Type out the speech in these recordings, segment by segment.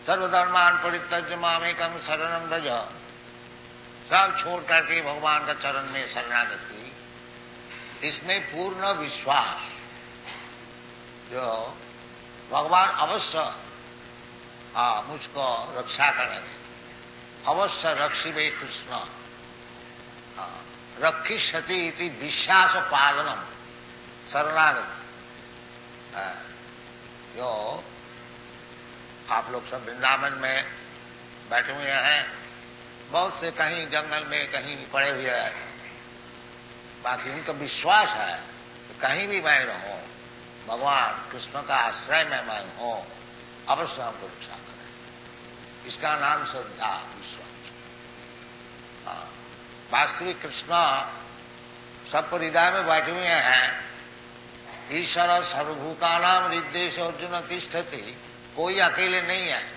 सर्वधर्मान परित्यज्य मामेकं शरणं व्रज, सब छोड़ करके भगवान का चरण में शरणागति, इसमें पूर्ण विश्वास, जो भगवान अवश्य मुझको रक्षा करेंगे, अवश्य रक्षिबे कृष्ण, रक्षिष्यति इति विश्वास पालनम शरणागति। जो आप लोग सब वृंदावन में बैठे हुए हैं, बहुत से कहीं जंगल में कहीं पड़े हुए हैं, बाकी उनका विश्वास है कि कहीं भी मैं रहूं, भगवान कृष्ण का आश्रय में मैं हूं, अवश्य हमको रक्षा करें। इसका नाम श्रद्धा, विश्वास। वास्तविक कृष्ण सब हृदय में बैठे हुए हैं। ईश्वर सर्वभूतानां हृदयेषु अर्जुन तिष्ठति, कोई अकेले नहीं है।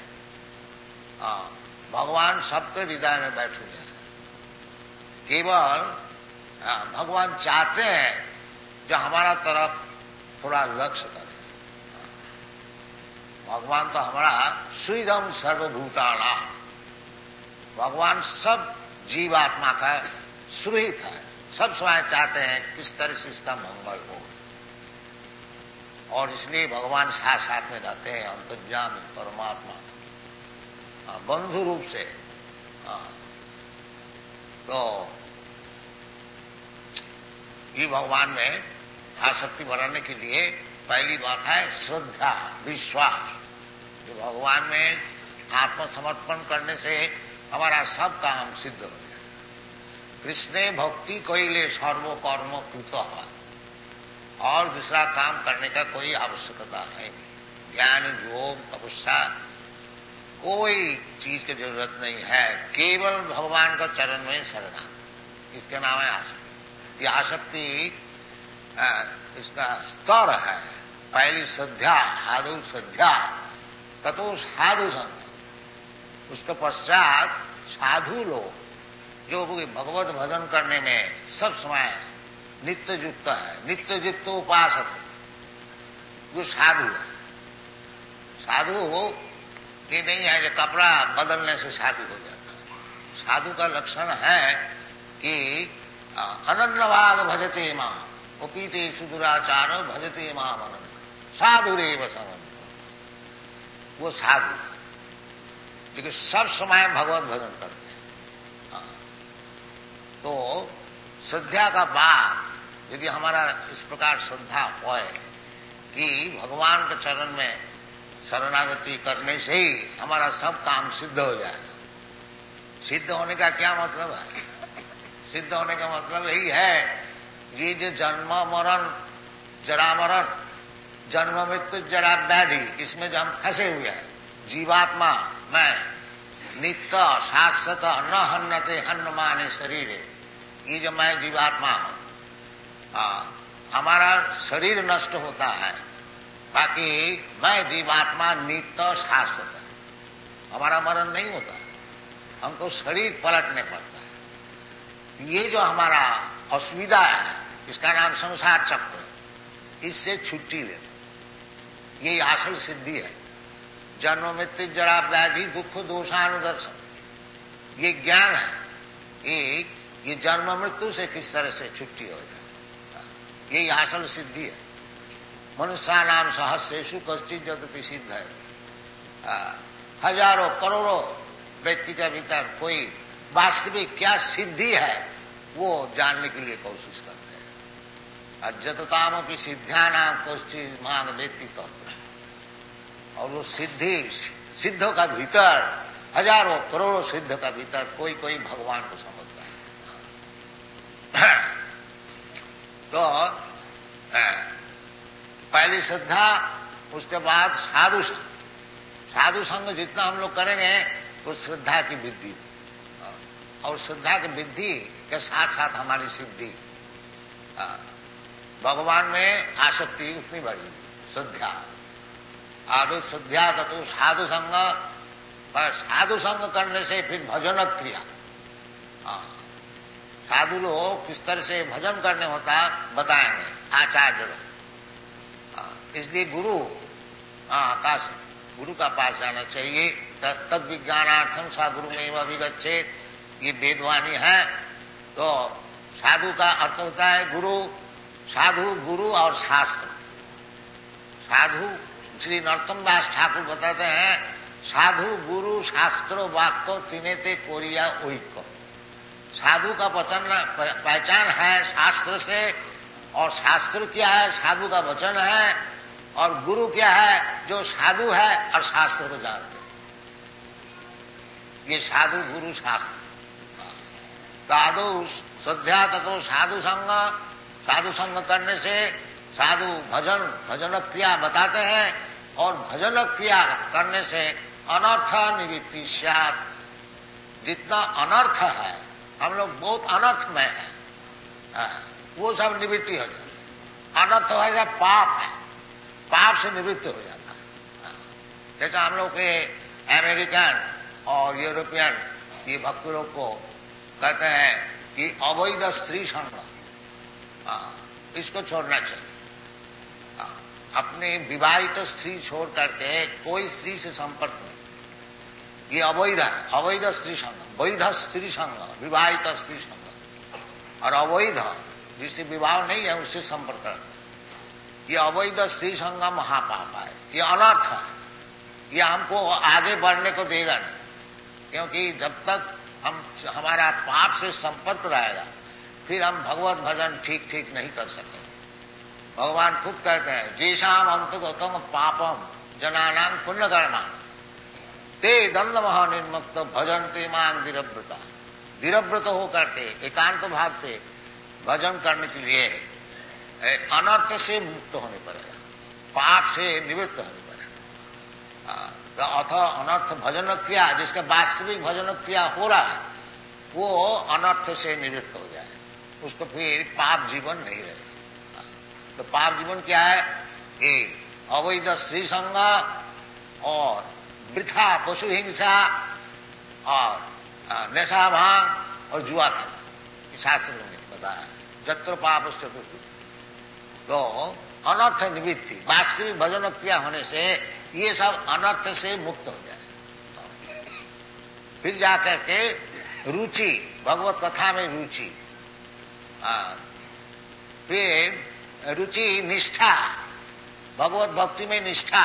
भगवान सबके हृदय में बैठे हुए हैं। केवल भगवान चाहते हैं जो हमारा तरफ थोड़ा लक्ष्य करे। भगवान तो हमारा सुहृदम सर्वभूतानां, भगवान सब जीवात्मा का सुहृद है। सब समय चाहते हैं किस तरह से इसका मंगल हो, और इसलिए भगवान साथ साथ में रहते हैं, अंतर्यामी परमात्मा बंधु रूप से। तो ये भगवान में आसक्ति बढ़ाने के लिए पहली बात है श्रद्धा, विश्वास। जो भगवान में आत्मसमर्पण करने से हमारा सब काम सिद्ध हो जाए। कृष्णे भक्ति कोइले सर्व कर्म कृत है, और दूसरा काम करने का कोई आवश्यकता है नहीं। ज्ञान, योग, तपस्या, कोई चीज की जरूरत नहीं है। केवल भगवान का चरण में शरणा, इसके नाम है आसक्ति। ये आसक्ति इसका स्तर है। पहली श्रद्धा, आदौ श्रद्धा, ततो साधु संग। उसके पश्चात साधु लोग जो भगवत भजन करने में सब समय नित्य युक्त है, नित्य युक्त उपासक, जो साधु है। साधु ये नहीं है जो कपड़ा बदलने से साधु हो जाता है। साधु का लक्षण है कि अनन्यभाग भजते मां, उपीते सुदुराचारो भजते मां अनन्य साधुरेव समन्वित। वो साधु है क्योंकि सब समय भगवत भजन करते हैं। तो श्रद्धा का बाद यदि हमारा इस प्रकार श्रद्धा होए कि भगवान के चरण में शरणागति करने से ही हमारा सब काम सिद्ध हो जाएगा। सिद्ध होने का क्या मतलब है? सिद्ध होने का मतलब यही है, ये जो जन्म मरण, जरा मरण, जन्म मृत्यु जरा व्याधि, इसमें जो हम फंसे हुए हैं, जीवात्मा मैं नित्य शाश्वत न हन्नते हन्न माने शरीर, ये जो मैं जीवात्मा हूं, हमारा शरीर नष्ट होता है, बाकी मैं जीवात्मा नित्य शाश्वत है। हमारा मरण नहीं होता, हमको शरीर पलटने पड़ता है। ये जो हमारा असुविधा है, इसका नाम संसार चक्र, इससे छुट्टी लेना, ये असल सिद्धि है। जन्म मृत्यु जरा व्याधि दुख दोषानुदर्शन, ये ज्ञान है। ये जन्म मृत्यु से किस तरह से छुट्टी हो जाए, यही असल सिद्धि है। मनुष्य नाम सहस्रेषु कश्चित् जदति सिद्ध है। हजारों करोड़ों व्यक्ति के भीतर कोई वास्तविक क्या सिद्धि है वो जानने के लिए कोशिश करते हैं। और जततामो की सिद्ध्या नाम कश्चित् मांग व्यक्ति तत्व, और वो सिद्धों का भीतर, हजारों करोड़ों सिद्ध का भीतर कोई कोई भगवान को समझता है। तो पहली श्रद्धा, उसके बाद साधु संग। साधु संग जितना हम लोग करेंगे वो श्रद्धा की वृद्धि, और श्रद्धा की वृद्धि के साथ साथ हमारी सिद्धि, भगवान में आसक्ति उतनी बढ़ी। श्रद्धा आदो श्रद्धा ततो साधु संग, पर साधु संग करने से फिर भजन क्रिया। साधु लोग किस तरह से भजन करने होता बताएंगे आचार्य लोग। इसलिए गुरु का पास जाना चाहिए। तद विज्ञानार्थम सा गुरु में अभिगच्छेत, ये वेदवाणी है। तो साधु का अर्थ होता है गुरु, साधु, गुरु और शास्त्र। साधु श्री नरोत्तम दास ठाकुर बताते हैं, साधु गुरु शास्त्र वाक्य तिनेते कोरिया ओइक्य। साधु का पहचान है शास्त्र से, और शास्त्र क्या है, साधु का वचन है, और गुरु क्या है, जो साधु है और शास्त्र को जानते हैं। ये साधु गुरु शास्त्र। साधु श्रद्धा तथो साधु संग करने से साधु भजन क्रिया बताते हैं, और भजन क्रिया करने से अनर्थ निवृत्ति स्यात्। जितना अनर्थ है, हम लोग बहुत अनर्थ में है, वो सब निवृत्ति हो जाता। अनर्थ हो जाए पाप है, पाप से निवृत्त हो जाता है। जैसा हम लोग के अमेरिकन और यूरोपियन ये भक्त लोग को कहते हैं कि अवैध स्त्री संग, इसको छोड़ना चाहिए। अपने विवाहित स्त्री छोड़ करके कोई स्त्री से संपर्क नहीं, ये अवैध है। अवैध स्त्री संग, वैध स्त्री संग, विवाहित स्त्री संग, और अवैध जिससे विवाह नहीं है उससे संपर्क करना, ये अवैध स्त्री संग महापाप है, ये अनर्थ है। ये हमको आगे बढ़ने को देगा नहीं, क्योंकि जब तक हमारा पाप से संपर्क रहेगा, फिर हम भगवत भजन ठीक नहीं कर सकते। भगवान खुद कहते हैं, जेषाम अंतगतम पापम जनानां पुण्य कर्मा ते दंड महानिर्मुक्त भजन्ते मां धीरव्रता। धीरव्रत होकर के एकांत भाव से भजन करने के लिए अनर्थ से मुक्त होने पड़ेगा, पाप से निवृत्त होने पड़ेगा। अथ अनर्थ भजन क्रिया, जिसका वास्तविक भजन क्रिया हो रहा है, वो अनर्थ से निवृत्त हो जाए, उसको फिर पाप जीवन नहीं रहेगा। तो पाप जीवन क्या है? अवैध स्त्री संग और वृथा पशु हिंसा और नशा भांग और जुआ खेलना, शास्त्र ने बताया जत्र पाप चतुर्थ। तो अनर्थ निवृत्ति, वास्तविक भजन क्रिया होने से ये सब अनर्थ से मुक्त हो जाए। फिर जाकर के रुचि, भगवत कथा में रुचि, फिर रुचि निष्ठा, भगवत भक्ति में निष्ठा।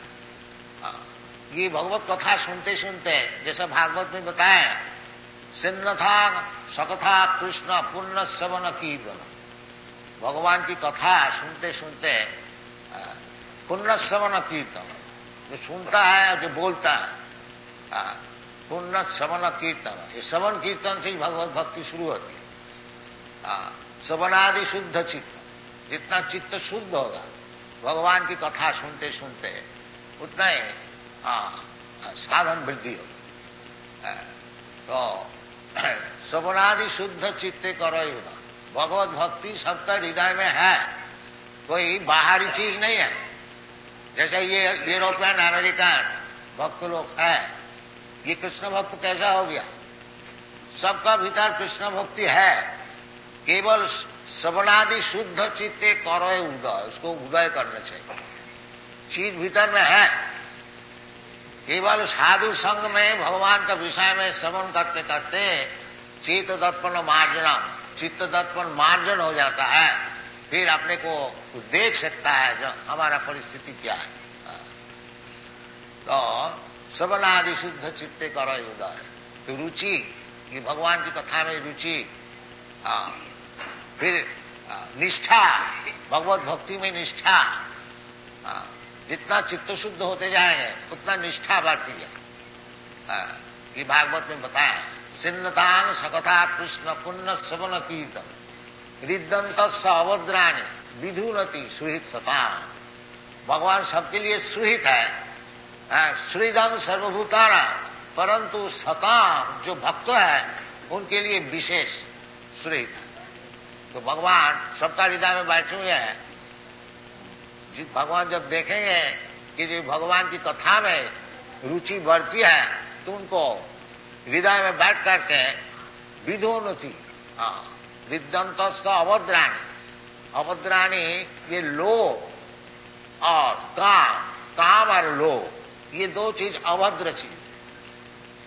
ये भगवत कथा सुनते सुनते, जैसा भागवत में बताया, सिन्नथा सकथा कृष्ण पुण्य श्रवण कीर्तन। भगवान की कथा सुनते सुनते पुण्य श्रवण कीर्तन, जो सुनता है जो बोलता है, पुण्य श्रवण कीर्तन, ये श्रवण कीर्तन से ही भगवत भक्ति शुरू होती है। श्रवणादि शुद्ध चित्त, जितना चित्त शुद्ध होगा भगवान की कथा सुनते सुनते, उतना ही साधन वृद्धि होगी। तो श्रवणादि शुद्ध चित्ते करो युद्ध। भगवत भक्ति सबका हृदय में है, कोई बाहरी चीज नहीं है। जैसे ये यूरोपियन अमेरिकन भक्त लोग है, ये कृष्ण भक्त कैसा हो गया? सबका भीतर कृष्ण भक्ति है, केवल श्रवणादि शुद्ध चित्ते करो उदय, उसको उदय करना चाहिए। चीज भीतर में है, केवल साधु संग में भगवान का विषय में श्रवण करते करते चित्त दर्पण मार्जना, चित्त दर्पण मार्जन हो जाता है, फिर अपने को देख सकता है जो हमारा परिस्थिति क्या है। तो श्रवणादि शुद्ध चित्ते करो उदय। तो रुचि, ये भगवान की कथा में रुचि, फिर निष्ठा, भगवत भक्ति में निष्ठा। जितना चित्त शुद्ध होते जाएंगे उतना निष्ठा बढ़ती है। ये भागवत में बताया, सिन्नतांग सकथा कृष्ण पुण्य श्रवण कीर्तन रिद्दंत अवद्राणी विधुनति सुहित सता। भगवान सबके लिए सुहित है, श्रीदंग सर्वभूताना, परंतु सता जो भक्त है उनके लिए विशेष सुहित है। तो भगवान सबका हृदय में बैठे हुए हैं। भगवान जब देखेंगे कि जो भगवान की कथा में रुचि बढ़ती है, तो उनको हृदय में बैठ करके विधोन्नति, विद्वंतस्थ अवद्राणी, अवद्राणी ये लोभ और काम, काम और लोभ, ये दो चीज अभद्र चीज,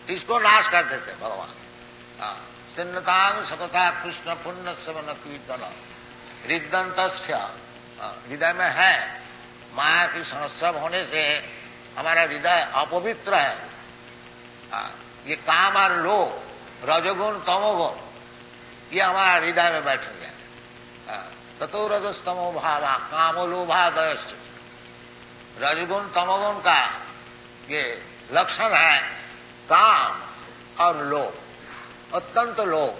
इसको नाश कर देते भगवान। सिन्नतांग सतता कृष्ण पुण्य सेवन कीर्तन हृदंत हृदय में है माया की संसर्ग होने से हमारा हृदय अपवित्र है। ये काम और लोभ रजोगुण तमोगुण ये हमारा हृदय में बैठेंगे। ततो रजस्तमो भावा कामो लोभादयश्च। रजगुण तमोगुण का ये लक्षण है काम और लोभ, अत्यंत लोभ,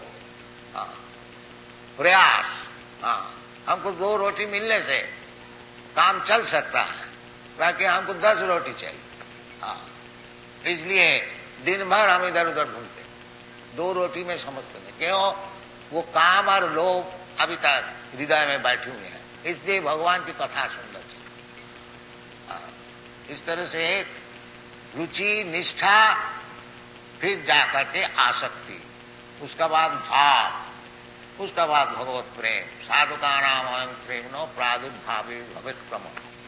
प्रयास। हमको 2 रोटी मिलने से काम चल सकता है, बाकी हमको 10 रोटी चाहिए। इसलिए दिन भर हम इधर उधर घूमते, 2 रोटी में समझते नहीं। क्यों? वो काम और लोभ अभी तक हृदय में बैठे हुए हैं। इसलिए भगवान की कथा सुनना चाहिए। इस तरह से रुचि, निष्ठा, फिर जाकर के आसक्ति, उसका बाद भाव, उसका बाद भगवत प्रेम। साधुका नाम अयं प्रेम नो प्रादुर्भावे भवित क्रम।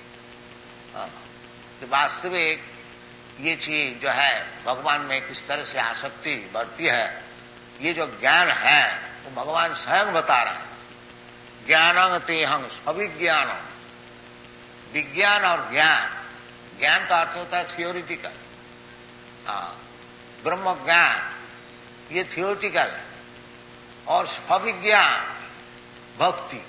तो वास्तविक ये चीज जो है भगवान में किस तरह से आसक्ति बढ़ती है, ये जो ज्ञान है वो भगवान स्वयं बता रहे हैं। ज्ञानं तेहं अभिज्ञानम। विज्ञान और ज्ञान, ज्ञान का अर्थ होता है थियोरिटिकल, ब्रह्म ज्ञान ये थियोरिटिकल है, और अभिज्ञान भक्ति।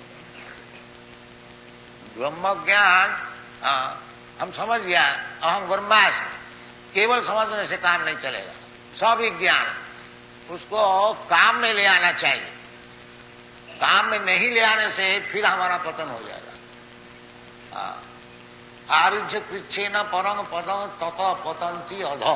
ब्रह्म ज्ञान हम समझ गया अहं ब्रह्मास्मि, केवल समझने से काम नहीं चलेगा। स्विज्ञान उसको काम में ले आना चाहिए। काम में नहीं ले आने से फिर हमारा पतन हो जाएगा। आरुज्य कृच्छे न परम पदम तत पतंती अधो।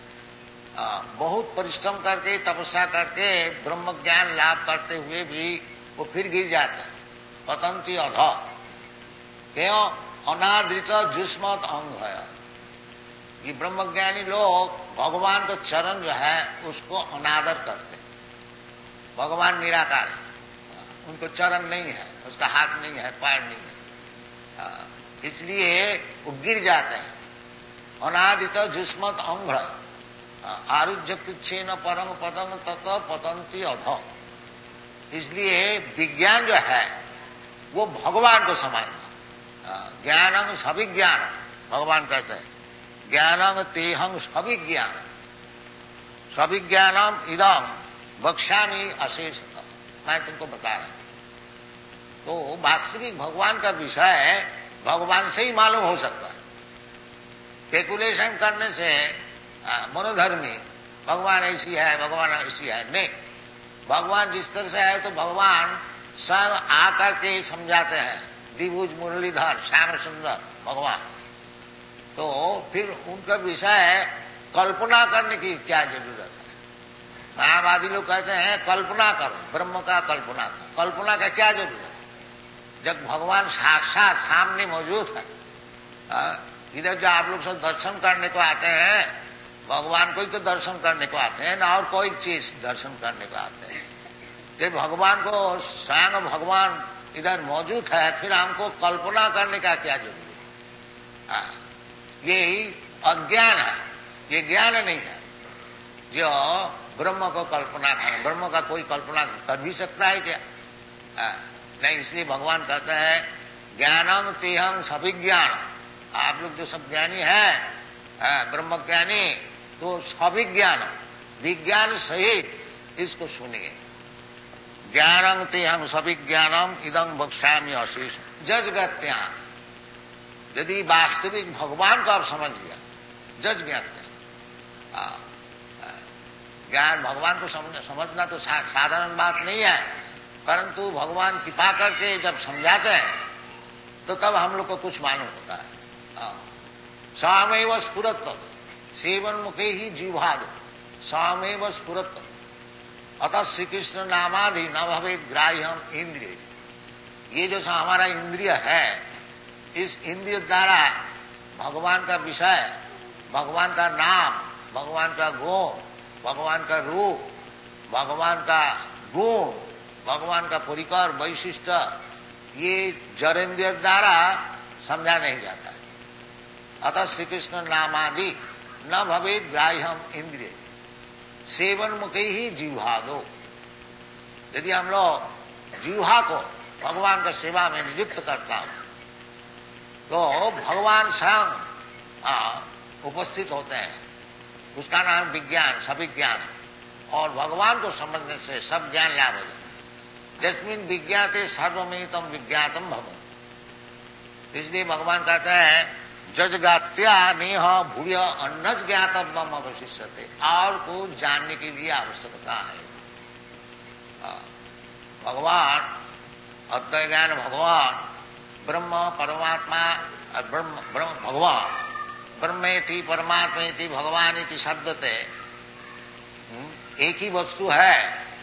बहुत परिश्रम करके तपस्या करके ब्रह्म ज्ञान लाभ करते हुए भी वो फिर गिर जाता है, पतंती अधो। क्यों? अनादृत जुष्मत अंग है। ये ब्रह्मज्ञानी लोग भगवान को चरण जो है उसको अनादर करते हैं। भगवान निराकार है, उनको चरण नहीं है, उसका हाथ नहीं है, पैर नहीं है, इसलिए वो गिर जाते हैं। अनादित जुष्मत अंग आरुज्य पिच्छे न परम पदम तत पतंती अधो। इसलिए विज्ञान जो है वो भगवान को समझना। ज्ञानं सविज्ञान, भगवान कहते हैं ज्ञानं तेहं सविज्ञान। सविज्ञानम इदम वक्ष्यामि अशेषतः। मैं तुमको बता रहा हूं। तो वास्तविक भगवान का विषय भगवान से ही मालूम हो सकता है। स्पेकुलेशन करने से मनोधर्मी भगवान ऐसी है, भगवान ऐसी है, नहीं। भगवान जिस तरह से है तो भगवान स्वयं आकर के समझाते हैं। द्विभुज मुरलीधर श्याम सुंदर भगवान। तो फिर उनका विषय कल्पना करने की क्या जरूरत है? मायावादी लोग कहते हैं कल्पना करो, ब्रह्म का कल्पना करो। कल्पना का क्या जरूरत है जब भगवान साक्षात सामने मौजूद है? इधर जो आप लोग सब दर्शन करने को आते हैं, भगवान को ही तो दर्शन करने को आते हैं ना, और कोई चीज दर्शन करने को आते हैं। जब भगवान को स्वयं भगवान इधर मौजूद है, फिर हमको कल्पना करने का क्या जरूरत है? यही अज्ञान है, ये ज्ञान नहीं है जो ब्रह्म को कल्पना करें। ब्रह्म का कोई कल्पना कर भी सकता है क्या? नहीं। इसलिए भगवान कहते हैं ज्ञानं तेहं सविज्ञान। आप लोग जो सब ज्ञानी हैं, ब्रह्म ज्ञानी, तो सविज्ञान, विज्ञान सहित इसको सुनिए। ज्ञानं तेहं सविज्ञानम इदं वक्ष्यामि अशेष जजगत्या। यदि वास्तविक भगवान को आप समझ गया, जज ज्ञाते ज्ञान भगवान को समझना तो साधारण बात नहीं है, परंतु भगवान कृपा करके जब समझाते हैं तो तब हम लोग को कुछ मालूम होता है। स्वामेव स्फुरत सेवन मुखे ही जीवाद स्वामेव स्फुरत। अतः श्री कृष्ण नामादि न भवेद ग्राह्यम इंद्रिय। ये जो हमारा इंद्रिय है, इस इंद्रिय द्वारा भगवान का विषय, भगवान का नाम, भगवान का गुण, भगवान का रूप, भगवान का गुण, भगवान का परिकर वैशिष्ट, ये जड़ेंद्रिय द्वारा समझा नहीं जाता है। अतः श्री कृष्ण नामादि न भवेद ग्राह्यम इंद्रिय। सेवन मुखे ही जीवा दो। यदि हम लोग जीवा को भगवान का सेवा में नियुक्त करता हूं तो भगवान स्वयं उपस्थित होते हैं। उसका नाम विज्ञान, सविज्ञान, और भगवान को समझने से सब ज्ञान लाभ हो जाता है। जस्मिन विज्ञाते सर्वमेतम विज्ञातम भवति। इसलिए भगवान कहता है जजगात्या नेह भूय अन्नज ज्ञातव्यम अवशिष्यते। और को जानने के लिए आवश्यकता है। भगवान अद्वैत ज्ञान, भगवान ब्रह्म परमात्मा, भगवान ब्रह्मेति परमात्मेति भगवानेति शब्दते एक ही वस्तु है।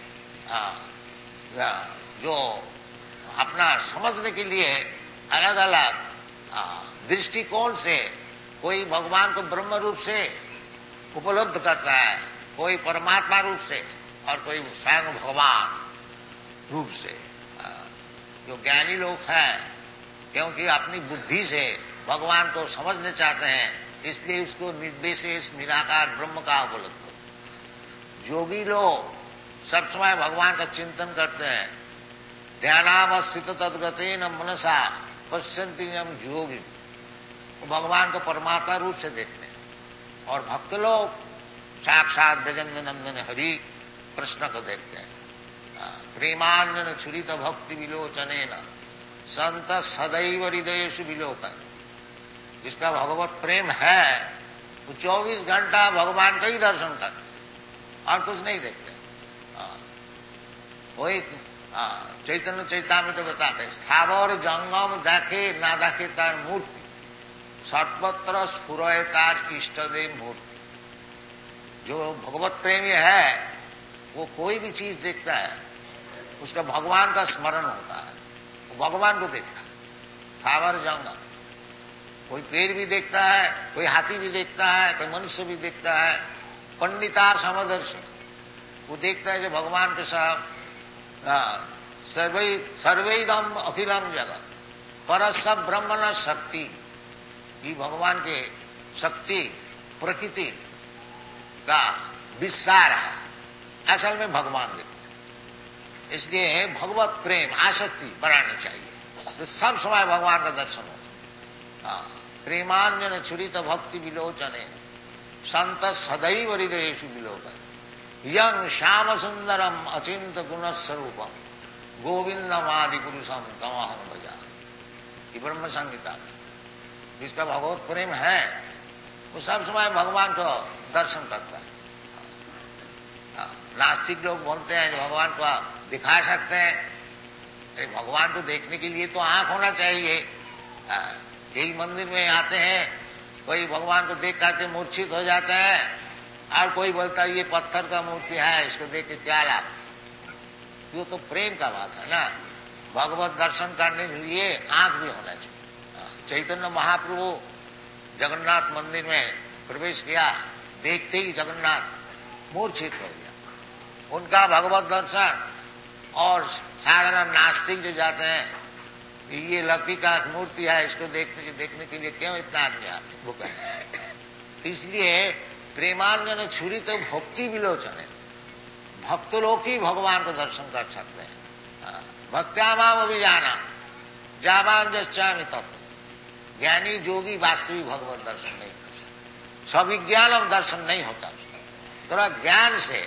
जो अपना समझने के लिए अलग अलग दृष्टिकोण से कोई भगवान को ब्रह्म रूप से उपलब्ध करता है, कोई परमात्मा रूप से, और कोई स्वयं भगवान रूप से। जो ज्ञानी लोग हैं, क्योंकि अपनी बुद्धि से भगवान को समझने चाहते हैं, इसलिए उसको निर्विशेष निराकार ब्रह्म का उपलब्ध। योगी लोग सब समय भगवान का चिंतन करते हैं। ध्यानावस्थित तद्गतेन मनसा पश्यन्ति यम योगी। भगवान को परमात्मा रूप से देखते हैं। और भक्त लोग साक्षात ब्रजेंद्र नंदन हरि कृष्ण को देखते हैं। प्रेमान्यन छुरित भक्ति विलोचनेन संत सदैव हृदयेषु विलोकन। जिसका भगवत प्रेम है वो 24 घंटा भगवान का ही दर्शन करते और कुछ नहीं देखते। वही चैतन्य चैतामृत तो बताते हैं, स्थावर जंगम देखे ना देखे तार मूर्ति, सर्वत्र स्फुरय तार इष्टदेव मूर्ति। जो भगवत प्रेमी है वो कोई भी चीज देखता है, उसका भगवान का स्मरण होता है, वो भगवान को देखता है। स्थावर जंगम, कोई पेड़ भी देखता है, कोई हाथी भी देखता है, कोई मनुष्य भी देखता है। पंडितार समदर्शी, वो देखता है जो भगवान के साथ सर्वैदम अखिलम जगत पर सब ब्रह्म न शक्ति। ये भगवान के शक्ति प्रकृति का विस्तार है, असल में भगवान देखते। इसलिए भगवत प्रेम आसक्ति बढ़ानी चाहिए, तो सब समय भगवान का दर्शन होगा। प्रेमान्यन छुरित भक्ति विलोचने संत सदैव हृदयेषु विलोकन। यं श्याम सुंदरम अचिंत गुण स्वरूपम गोविंदमादि पुरुषम तमहम भजा। ये ब्रह्म संहिता में जिसका भगवत प्रेम है वो सब समय भगवान को दर्शन करता है। नास्तिक लोग बोलते हैं जो भगवान को दिखा सकते हैं। अरे भगवान को देखने के लिए तो आंख होना चाहिए। यही मंदिर में आते हैं, कोई भगवान को देख करके मूर्छित हो जाते हैं, और कोई बोलता है ये पत्थर का मूर्ति है, इसको देख के क्या लाभ। ये तो प्रेम का बात है ना। भगवत दर्शन करने के लिए आंख भी होना चाहिए। चैतन्य महाप्रभु जगन्नाथ मंदिर में प्रवेश किया, देखते ही जगन्नाथ मूर्छित हो गया। उनका भगवत दर्शन, और साधारण नास्तिक जो जाते हैं ये लकड़ी का मूर्ति है, इसको देखने के लिए क्यों इतना आदमी आते, वो कहें। इसलिए प्रेमान्यन छुरी तो भक्ति विलोचन है। भक्त लोग ही भगवान को दर्शन कर सकते हैं। भक्त्यामाम अभिजाना जावान जश्चामि तप। ज्ञानी जोगी वास्तविक भगवत दर्शन नहीं कर सकते। सविज्ञानम दर्शन नहीं होता। थोड़ा ज्ञान से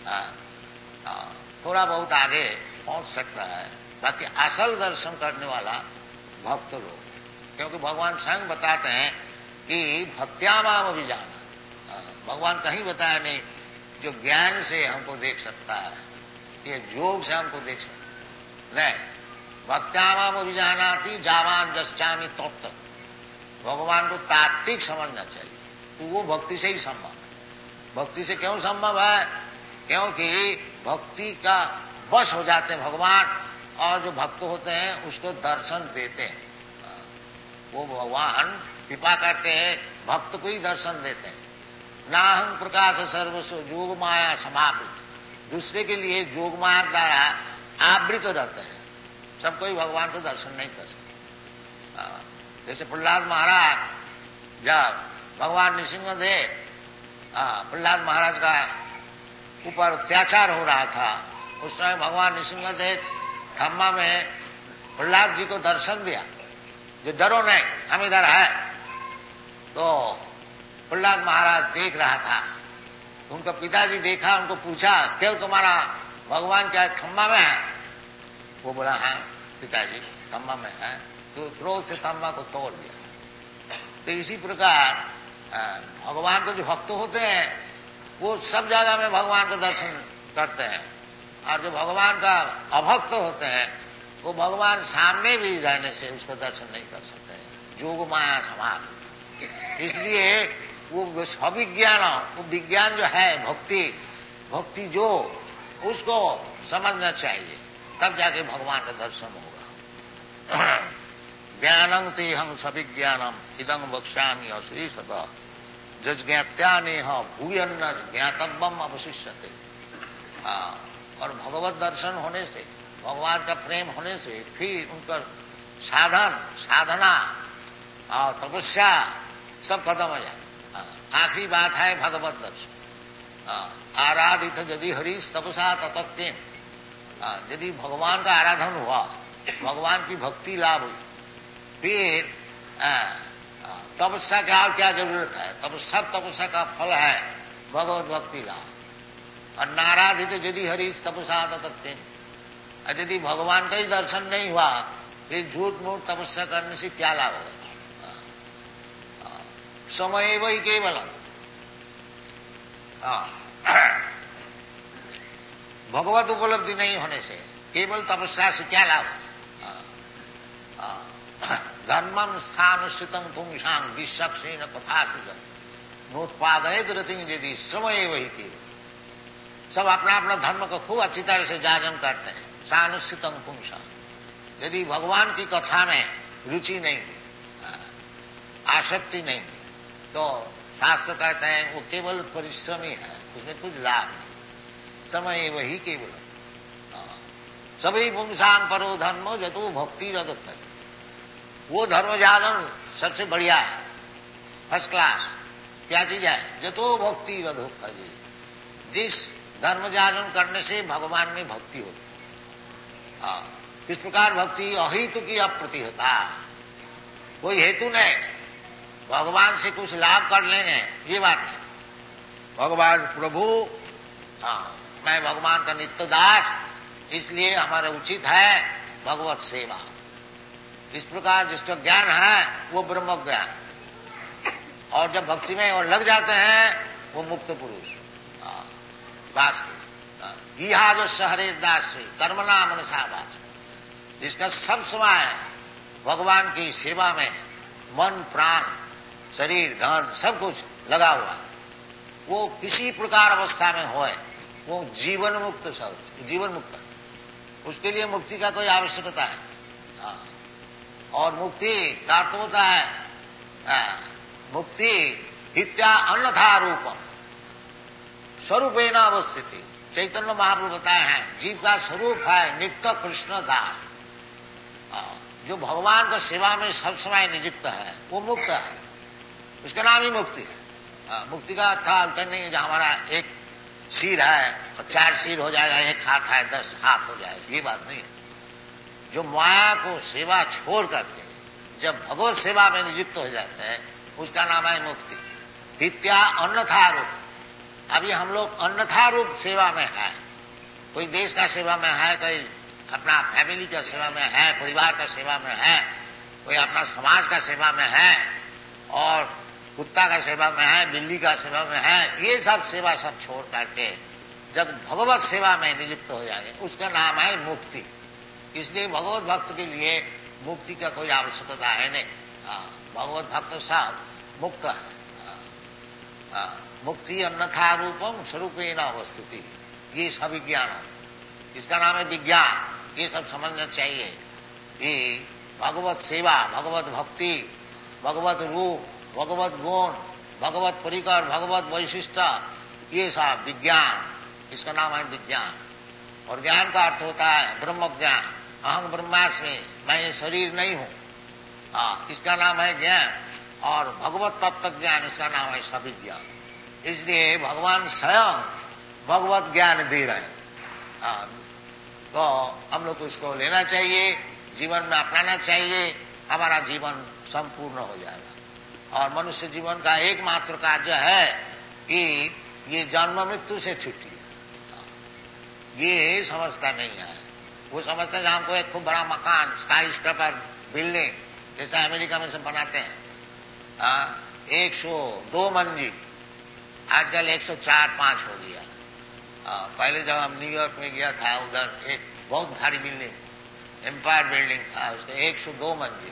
थोड़ा बहुत आगे पहुंच सकता है, बाकी असल दर्शन करने वाला भक्त लोग। क्योंकि भगवान स्वयं बताते हैं कि भक्त्यामाम अभिजाना। भगवान कहीं बताया नहीं जो ज्ञान से हमको देख सकता है, ये योग से हमको देख सकता नहीं। भक्त्यामाम अभिजानाति जावान जश्चामि तप। भगवान को तात्विक समझना चाहिए, तो वो भक्ति से ही संभव है। भक्ति से क्यों संभव है? क्योंकि भक्ति का वश हो जाते हैं भगवान, और जो भक्त होते हैं उसको दर्शन देते हैं। वो भगवान कृपा करते हैं, भक्त को ही दर्शन देते हैं। नाहं प्रकाश सर्वस्व जोग माया समावृत। दूसरे के लिए जोग माया द्वारा आवृत हो जाते हैं, सब कोई भगवान को दर्शन नहीं कर सकते। जैसे प्रहलाद महाराज, जब भगवान नृसिंहदेव प्रहलाद महाराज का ऊपर अत्याचार हो रहा था, उस समय भगवान नृसिंहदेव खम्मा में प्रहलाद जी को दर्शन दिया, जो डरो नहीं, हम इधर है। तो प्रहलाद महाराज देख रहा था, उनका पिताजी देखा, उनको पूछा, क्यों तुम्हारा भगवान क्या खम्मा में है? वो बोला, हाँ पिताजी खम्मा में है। तो क्रोध से खम्मा को तोड़ दिया। तो इसी प्रकार भगवान के जो भक्त होते हैं वो सब जगह में भगवान का दर्शन करते हैं, और जो भगवान का अभक्त होते हैं वो भगवान सामने भी रहने से उसको दर्शन नहीं कर सकते हैं, जोग माया समान। इसलिए वो अविज्ञान, वो विज्ञान जो है भक्ति जो, उसको समझना चाहिए, तब जाके भगवान का दर्शन होगा। ज्ञानं तेहं सविज्ञानम इदं वक्ष्यामि अशेषतः जज्ञात्यानेह भूयन्न ज्ञातव्यम अवशिष्यते। और भगवत दर्शन होने से, भगवान का प्रेम होने से फिर उनका साधना और तपस्या सब खत्म हो जाए। आखिरी बात है भगवत दर्शन। आराधित यदि हरीश तपसा तत्प्रेम, यदि भगवान का आराधन हुआ, भगवान की भक्ति लाभ हुई, फिर तपस्या का और क्या जरूरत है? सब तपस्या का फल है भगवत भक्ति लाभ। और नाराधित यदि हरीश तपसा तत्प्रेम, यदि भगवान का ही दर्शन नहीं हुआ, फिर झूठ मूठ तपस्या करने से क्या लाभ होगा? समय वही केवल भगवत उपलब्धि नहीं होने से केवल तपस्या से क्या लाभ? धर्मम स्थान स्थितम पुंसांग विश्वक्षेण कथा सुजन नोत्पादयत रतिं यदि समय वही केवल। सब अपना अपना धर्म को खूब अच्छी तरह से जाजन करते हैं। सानुस्थितम पुंसांग, यदि भगवान की कथा में रुचि नहीं, आसक्ति नहीं, तो शास्त्र कहते हैं वो केवल परिश्रमी है, उसमें कुछ लाभ नहीं। समय वही केवल। सभी पुंसांग परो धर्मो जतो भक्ति रदत, वो धर्म जागरण सबसे बढ़िया है, फर्स्ट क्लास। क्या चीज है? जतो भक्ति रदो, जिस धर्म जागरण करने से भगवान में भक्ति होती। किस प्रकार भक्ति? अहितु की अप्रतिहता, कोई हेतु नहीं, भगवान से कुछ लाभ कर लेंगे ये बात नहीं। भगवान प्रभु, मैं भगवान का नित्य दास, इसलिए हमारा उचित है भगवत सेवा। इस प्रकार जिसका ज्ञान है वो ब्रह्म ज्ञान, और जब भक्ति में और लग जाते हैं वो मुक्त पुरुष वास्तव। इहाज हरे दास से कर्मणा मनसा वाच, जिसका सब समय भगवान की सेवा में मन प्राण शरीर धन सब कुछ लगा हुआ, वो किसी प्रकार अवस्था में होए वो जीवन मुक्त, सब जीवन मुक्त। उसके लिए मुक्ति का कोई आवश्यकता है? और मुक्ति का अर्थ होता है मुक्ति हित्या अन्यथा रूपम स्वरूपेण अवस्थिति। चैतन्य महाप्रभु बताए हैं जीव का स्वरूप है नित्य कृष्ण दास। जो भगवान का सेवा में सब समय नियुक्त है वो मुक्त है, उसका नाम ही मुक्ति है। मुक्ति का अर्थ नहीं जहां हमारा एक सिर है और 4 सिर हो जाएगा, एक हाथ है 10 हाथ हो जाएगा, ये बात नहीं है। जो माया को सेवा छोड़ करके जब भगवत सेवा में नियुक्त हो जाते हैं उसका नाम है मुक्ति। हित्या अन्यथा रूप। अभी हम लोग अन्यथा रूप सेवा में है, कोई देश का सेवा में है, कोई अपना फैमिली का सेवा में है, परिवार का सेवा में है, कोई अपना समाज का सेवा में है, और कुत्ता का सेवा में है, बिल्ली का सेवा में है। ये सब सेवा सब छोड़ करके जब भगवत सेवा में नियुक्त हो जाएंगे उसका नाम है मुक्ति। इसलिए भगवत भक्त के लिए मुक्ति का कोई आवश्यकता है नहीं। भगवत भक्त सब मुक्त है। मुक्ति अन्यथा रूपम स्वरूपेण अवस्थिति, ये सब विज्ञान, इसका नाम है विज्ञान। ये सब समझना चाहिए। ये भगवत सेवा, भगवत भक्ति, भगवत रूप, भगवत गुण, भगवत परिकर, भगवत वैशिष्ट, ये सब विज्ञान, इसका नाम है विज्ञान। और ज्ञान का अर्थ होता है ब्रह्म ज्ञान। अहम ब्रह्मास्मि, मैं ये शरीर नहीं हूं, इसका नाम है ज्ञान। और भगवत तत्व ज्ञान, इसका नाम है सविज्ञान। इसलिए भगवान स्वयं भगवत ज्ञान दे रहे हैं। तो हम लोग को इसको लेना चाहिए, जीवन में अपनाना चाहिए, हमारा जीवन संपूर्ण हो जाएगा। और मनुष्य जीवन का एकमात्र कार्य है कि ये जन्म मृत्यु से छुट्टी है। ये समझता नहीं है। वो समझता है हमको एक खूब बड़ा मकान, स्काई स्क्रैपर बिल्डिंग जैसा अमेरिका में सब बनाते हैं, 102 मंजिल, आजकल 104-5 हो गया। पहले जब हम न्यूयॉर्क में गया था, उधर एक बहुत भारी बिल्डिंग, एम्पायर बिल्डिंग था, उसके 102 मंजिल,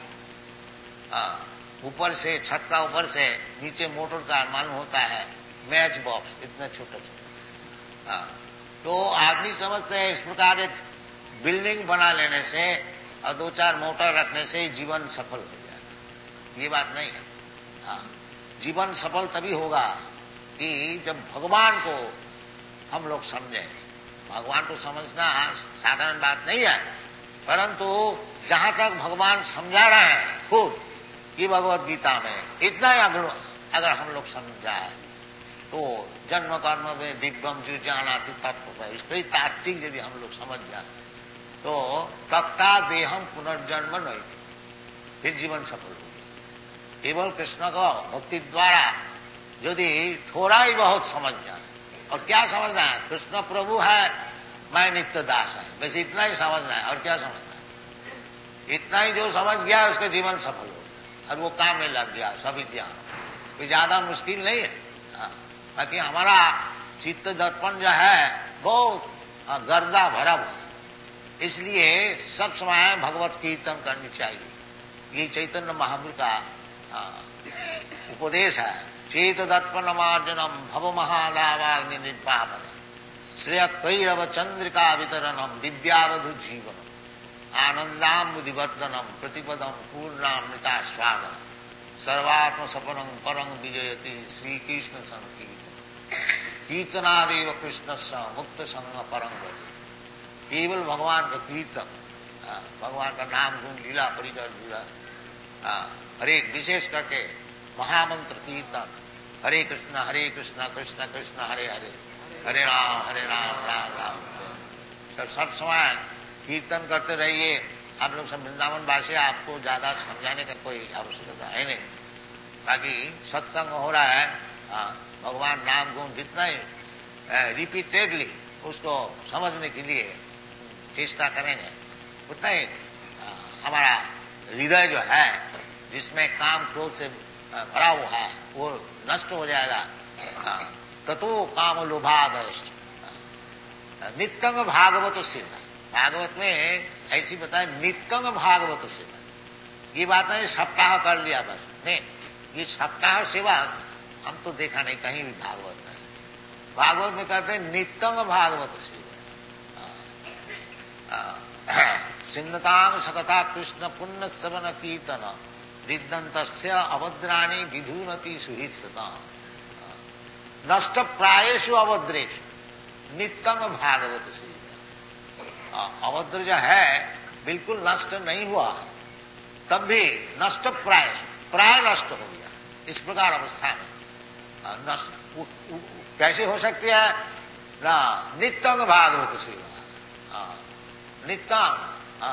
ऊपर से, छत का ऊपर से नीचे मोटर कार मालूम होता है, मैच बॉक्स इतना छोटा छोटा। तो आदमी समझते हैं इस प्रकार एक बिल्डिंग बना लेने से और 2-4 मोटर रखने से जीवन सफल हो जाएगा। ये बात नहीं है। जीवन सफल तभी होगा कि जब भगवान को हम लोग समझें। भगवान को समझना साधारण बात नहीं है, परंतु जहां तक भगवान समझा रहे हैं खुद की भगवत गीता में, इतना ही अगर हम लोग समझ जाए तो जन्म कर्म में दिग्गम जो जाना थी तत्व है, इसको ही तात्विक यदि हम लोग समझ जाए तो तक्ता देहम पुनर्जन्म नहीं थी, फिर जीवन सफल हो गया। केवल कृष्ण को भक्ति द्वारा यदि थोड़ा ही बहुत समझ जाए, और क्या समझना है, कृष्ण प्रभु है, मैं नित्य दास है, बस इतना ही समझना है। और क्या समझना है? इतना ही जो समझ गया उसका जीवन सफल हो गया और वो काम में लग गया। सब विद्या कोई ज्यादा मुश्किल नहीं है। बाकी हमारा चित्त दर्पण जो है बहुत गर्दा भरा हुआ है, इसलिए सब समय भगवत कीर्तन करनी चाहिए। ये चैतन्य महाप्रभु का उपदेश है। चेत दर्पण मार्जनम भव महादावाग्नि निर्पापन श्रेय कैरव चंद्रिका वितरणम विद्यावधु जीवन आनंदामुदिवर्धनम प्रतिपदम पूर्णामृता स्वागम सर्वात्म सपनं परं विजयति श्री कृष्ण संकीर्तन कीर्तनादेव कृष्ण मुक्त संग परं गति। केवल भगवान का कीर्तन, भगवान का नाम गुण लीला परिकर लीला, हरे विशेष करके महामंत्र कीर्तन, हरे कृष्ण कृष्ण कृष्ण हरे हरे, हरे राम राम राम। सब समय कीर्तन करते रहिए। आप लोग सब वृंदावन वासी, आपको ज्यादा समझाने का कोई आवश्यकता है नहीं। बाकी सत्संग हो रहा है, भगवान नाम गुण जितना ही रिपीटेडली उसको समझने के लिए चेष्टा करेंगे, उतना ही हमारा हृदय जो है जिसमें काम क्रोध से भरा हुआ है वो नष्ट हो जाएगा। ततो काम लोभादश्च नित्यंग भागवत सेवा। भागवत में ऐसी बताए नित्यंग भागवत सेवा। ये बात है सप्ताह कर लिया बस नहीं, ये सप्ताह सेवा हम तो देखा नहीं कहीं भी भागवत में। भागवत में कहते हैं नित्यंग भागवत सेवा। सिन्नतांग सकथा कृष्ण पुण्य श्रवण कीर्तन रिद्धंतस्य अभद्राणी विधूनति सुहितता नष्ट प्रायेषु अभद्रेषु नित्यंग भागवत सेवा। अभद्र जो है बिल्कुल नष्ट नहीं हुआ, तब भी नष्ट प्राय नष्ट हो गया। इस प्रकार अवस्था में नष्ट कैसे हो सकती है ना? नित्यंग भागवत सेवा, नित्यंग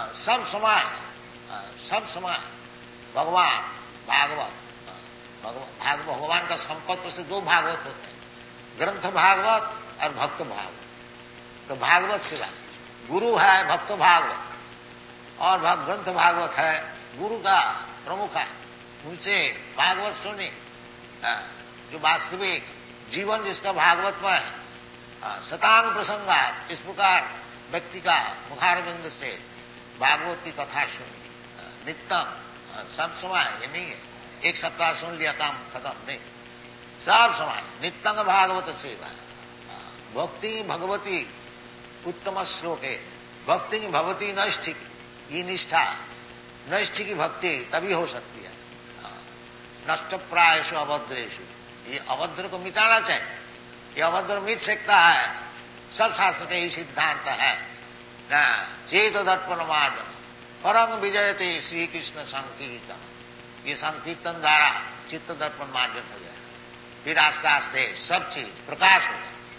सब समय भगवान भागवत, भगवान का संपर्क से 2 भागवत होते हैं, ग्रंथ भागवत और भक्त भागवत। तो भागवत सेवा गुरु है, भक्त भागवत और ग्रंथ भागवत है गुरु का प्रमुख है। उनसे भागवत सुने, जो वास्तविक जीवन जिसका भागवत में है, शतांग प्रसंगात, इस प्रकार व्यक्ति का मुखारविंद से भागवत की कथा सुनी नित्यम सब समय। ये नहीं है एक सप्ताह सुन लिया काम खत्म, नहीं, सब समय नित्यंग भागवत सेवा। भक्ति भगवती उत्तम श्लोक है, भक्ति भगवती नैष्ठिक, ये निष्ठा नैष्ठिक की भक्ति तभी हो सकती है। नष्ट प्रायेषु अभद्रेषु, ये अभद्र को मिटाना चाहिए। ये अभद्र मिट सकता है, सब शास्त्र का यही सिद्धांत है ना। चेत दर्पण मार्जन परम विजयते श्री कृष्ण संकीर्तन। ये संकीर्तन द्वारा चित्त दर्पण मार्जन हो जाएगा, फिर आस्ते आस्ते सब चीज प्रकाश हो जाए।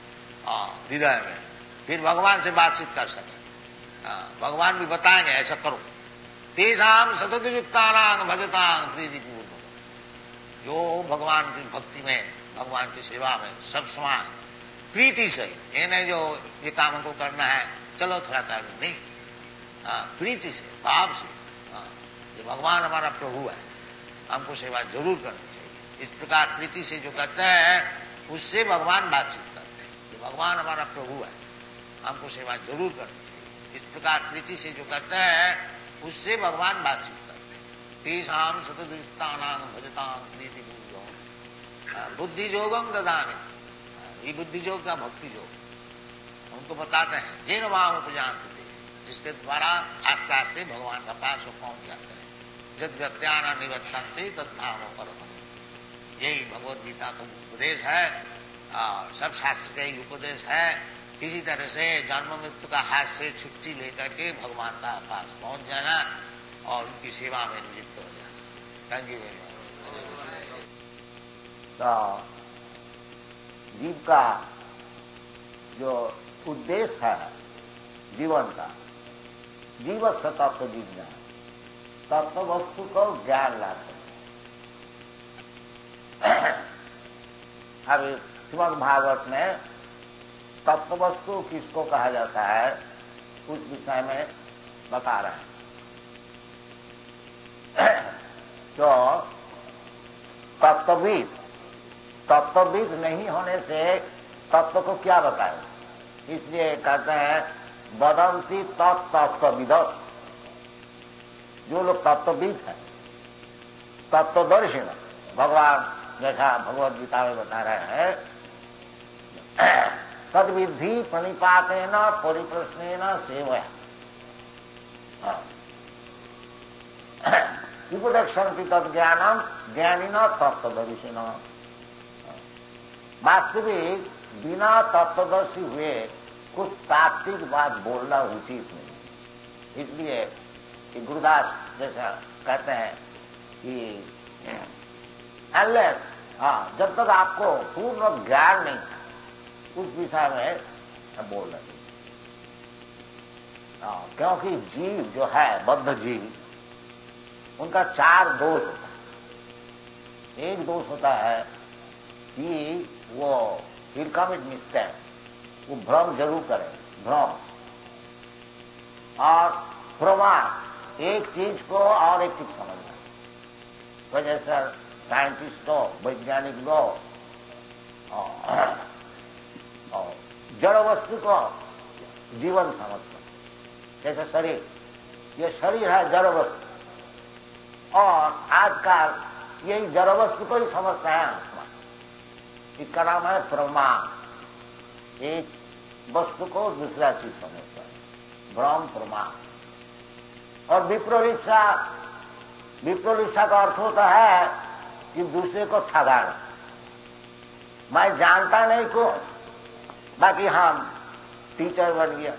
हृदय में, फिर भगवान से बातचीत कर सके। भगवान भी बताएंगे ऐसा करो। तेषाम सततयुक्तानां भजतां प्रीतिपूर्वक, जो भगवान की भक्ति में, भगवान की सेवा में सब समय प्रीति से, ये नहीं जो ये काम हमको करना है चलो थोड़ा कर, नहीं, प्रीति से, भाव से, ये भगवान हमारा प्रभु है, हमको सेवा जरूर करनी चाहिए। इस प्रकार प्रीति से जो करते हैं उससे भगवान बातचीत करते हैं कि भगवान हमारा प्रभु है, हमको सेवा जरूर करनी चाहिए। इस प्रकार प्रीति से जो करते हैं उससे भगवान बातचीत करते हैं। तेषाम सततयुक्तानां भजतां प्रीतिपूर्वक बुद्धि योगम ददामि, ये बुद्धि योग का भक्ति योग उनको बताते हैं। जिन भाव उपजानते थे, जिसके द्वारा आस्ते आस्ते भगवान का पास वो पहुंच जाते हैं। जद गत्याना निवर्तन्ते तद्धाम परमम्, यही भगवद गीता का उपदेश है और सब शास्त्र का ही उपदेश है। किसी तरह से जन्म मृत्यु का हाथ से छुट्टी लेकर के भगवान का पास पहुंच जाना और उनकी सेवा में नियुक्त हो जाना। Thank you very much. तो जीव का जो उद्देश्य है जीवन का, जीवस्य तत्व विज्ञान, तत्व वस्तु को ज्ञान लाते हैं। अभी श्रीमद् भागवत में तत्व वस्तु किसको कहा जाता है उस विषय में बता रहे हैं। तो तत्वविद नहीं होने से तत्व को क्या बताए, इसलिए कहते हैं वदंती तत्तत्वविद। जो लोग तत्वविद है, तत्वदर्शी, भगवान जैसा भगवद गीता में बता रहे हैं, तद्विधि प्रणिपातेन परिप्रश्नेन सेवया उपदेक्षन्ति तद्ज्ञानम ज्ञानिना तत्वदर्शिन। वास्तविक बिना तत्वदर्शी हुए कुछ तात्विक बात बोलना उचित नहीं। इसलिए कि गुरुदास जैसा कहते हैं कि अनलेस, जब तक आपको पूर्ण ज्ञान नहीं उस विषय में बोल रहे। क्योंकि जीव जो है, बद्ध जीव, उनका 4 दोष होता है। एक दोष होता है कि वो विल कमिट मिस्टेक, वो भ्रम जरूर करे, भ्रम और प्रमाण, एक चीज को और एक चीज समझना। तो जैसे साइंटिस्ट हो, वैज्ञानिक हो, और जड़ वस्तु को जीवन समझते, जैसे शरीर, ये शरीर है जड़ वस्तु, और आजकल यही जड़ वस्तु को ही समझते हैं आत्मा। इसका नाम है प्रमाण। एक वस्तु को दूसरा चीज समझता है, भ्रम प्रमाण। और विप्रोलिप्सा का अर्थ होता है कि दूसरे को ठगाना। मैं जानता नहीं को, बाकी हम टीचर बन गया।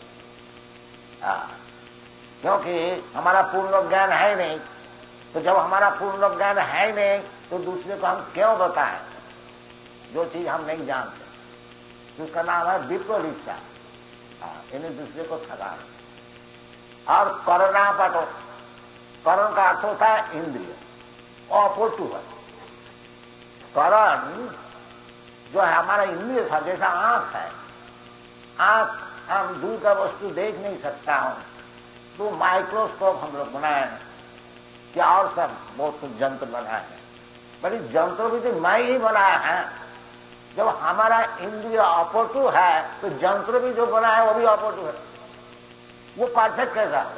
क्योंकि हमारा पूर्ण ज्ञान है नहीं, तो जब हमारा पूर्ण ज्ञान है नहीं तो दूसरे को हम क्यों बताएं जो चीज हम नहीं जानते। तो उसका नाम है विप्रोलिप्सा, इन्हें दूसरे को ठगाना। और करणापटो, करण का अर्थ होता है इंद्रिय, अपोटू है। करण जो है हमारा इंद्रिय था, जैसा आंख है, आंख हम दूर का वस्तु देख नहीं सकता हूं, तो माइक्रोस्कोप हम लोग बनाए हैं, क्या और सब बहुत कुछ यंत्र बनाए हैं, बड़ी यंत्र भी तो मैं ही बनाया है। जब हमारा इंद्रिय अपटू है तो यंत्र भी जो बना है वो भी अपटू है, वो परफेक्ट कैसा होगा।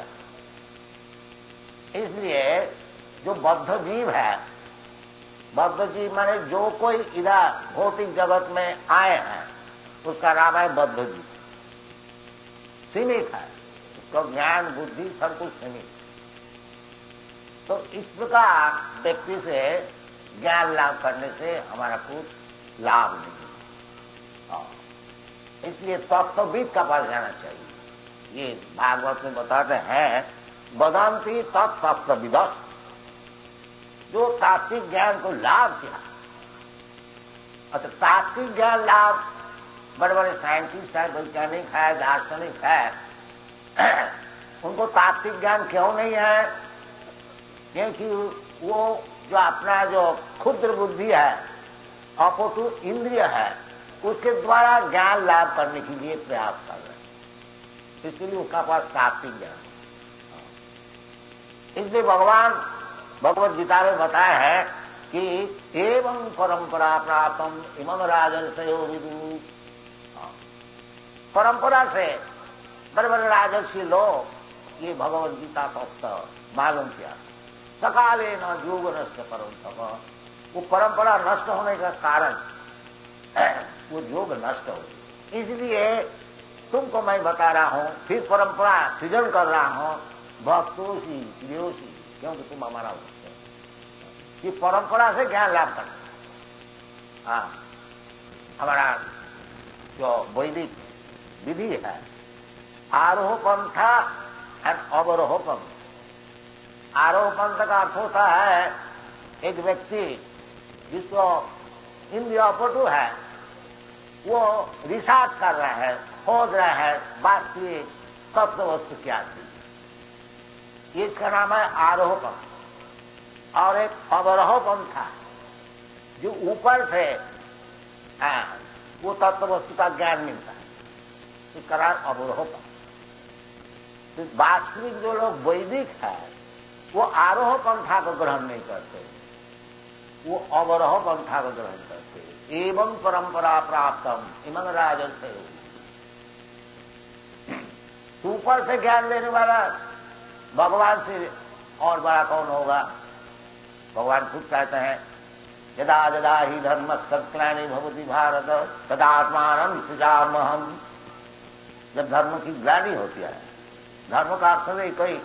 इसलिए जो बद्ध जीव है, बद्ध जीव माने जो कोई इधर भौतिक जगत में आए हैं उसका नाम है बद्ध जीव। सीमित है, उसका ज्ञान बुद्धि सब कुछ सीमित। तो इस प्रकार व्यक्ति से ज्ञान लाभ करने से हमारा कुछ लाभ नहीं है। इसलिए तत्वविद का पास जाना चाहिए। ये भागवत में बताते हैं वदंती तत्तत्वविद, जो तात्विक ज्ञान को लाभ किया। अच्छा, तात्विक ज्ञान लाभ बड़े बड़े साइंटिस्ट है, वैज्ञानिक है, दार्शनिक है, उनको तात्विक ज्ञान क्यों नहीं है? क्योंकि वो जो अपना जो क्षुद्र बुद्धि है, अपटु इंद्रिय है, उसके द्वारा ज्ञान लाभ करने के लिए प्रयास कर रहे हैं। इसलिए उसका पास तात्विक ज्ञान। इसलिए भगवान भगवद गीता में बताया है कि एवं परंपरा प्राप्तम इमं राजर्षयो विदु। परंपरा से बड़े बड़े राजर्षि लोग ये भगवद गीता तत्व मालूम किया। सकाले न योग नष्ट करो, वो परंपरा नष्ट होने का कारण वो योग नष्ट हो। इसलिए तुमको मैं बता रहा हूं, फिर परंपरा सृजन कर रहा हूं, भक्तोषी प्रियोषी, क्योंकि तुम हमारा भक्त हो। ये परंपरा से ज्ञान लाभ करना। हाँ, हमारा जो वैदिक विधि है, आरोह पंथा एंड अवरोह पंथ। आरोह पंथ का अर्थ होता है एक व्यक्ति जिसको इंद्रिय अपटु है, वो रिसर्च कर रहा है, खोज रहा है वास्तविक तत्व वस्तु क्या थी। इसका नाम है आरोह पंथ। और एक अवरोह पंथ था जो ऊपर से वो तत्व वस्तु का ज्ञान मिलता है, इसका नाम अवरोह पंथ। तो वास्तविक जो लोग वैदिक है वो आरोह पंथा को ग्रहण नहीं करते, वो अवरोह पंथा को ग्रहण करते। एवं परंपरा प्राप्तम इमं राजर्षयो। ऊपर से ज्ञान देने वाला भगवान से और बड़ा कौन होगा? भगवान खुद कहते हैं, यदा यदा ही धर्म सत्ग्लानि भवति भारत तदा आत्मानं सृजाम्यहम्। जब धर्म की ग्लानि होती है, धर्म का अर्थ नहीं कोई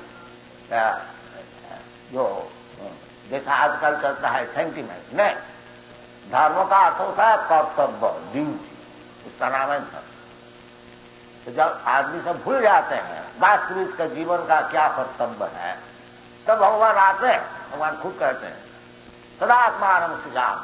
जो जैसा आजकल चलता है सेंटिमेंट, नहीं। धर्म का अर्थ होता है कर्तव्य, ड्यूटी, उसका नाम है धर्म। तो जब आदमी सब भूल जाते हैं वास्तविक इसका जीवन का क्या कर्तव्य है, तब भगवान आते हैं। भगवान खुद कहते हैं सदात्मानं सृजाम्यहम्।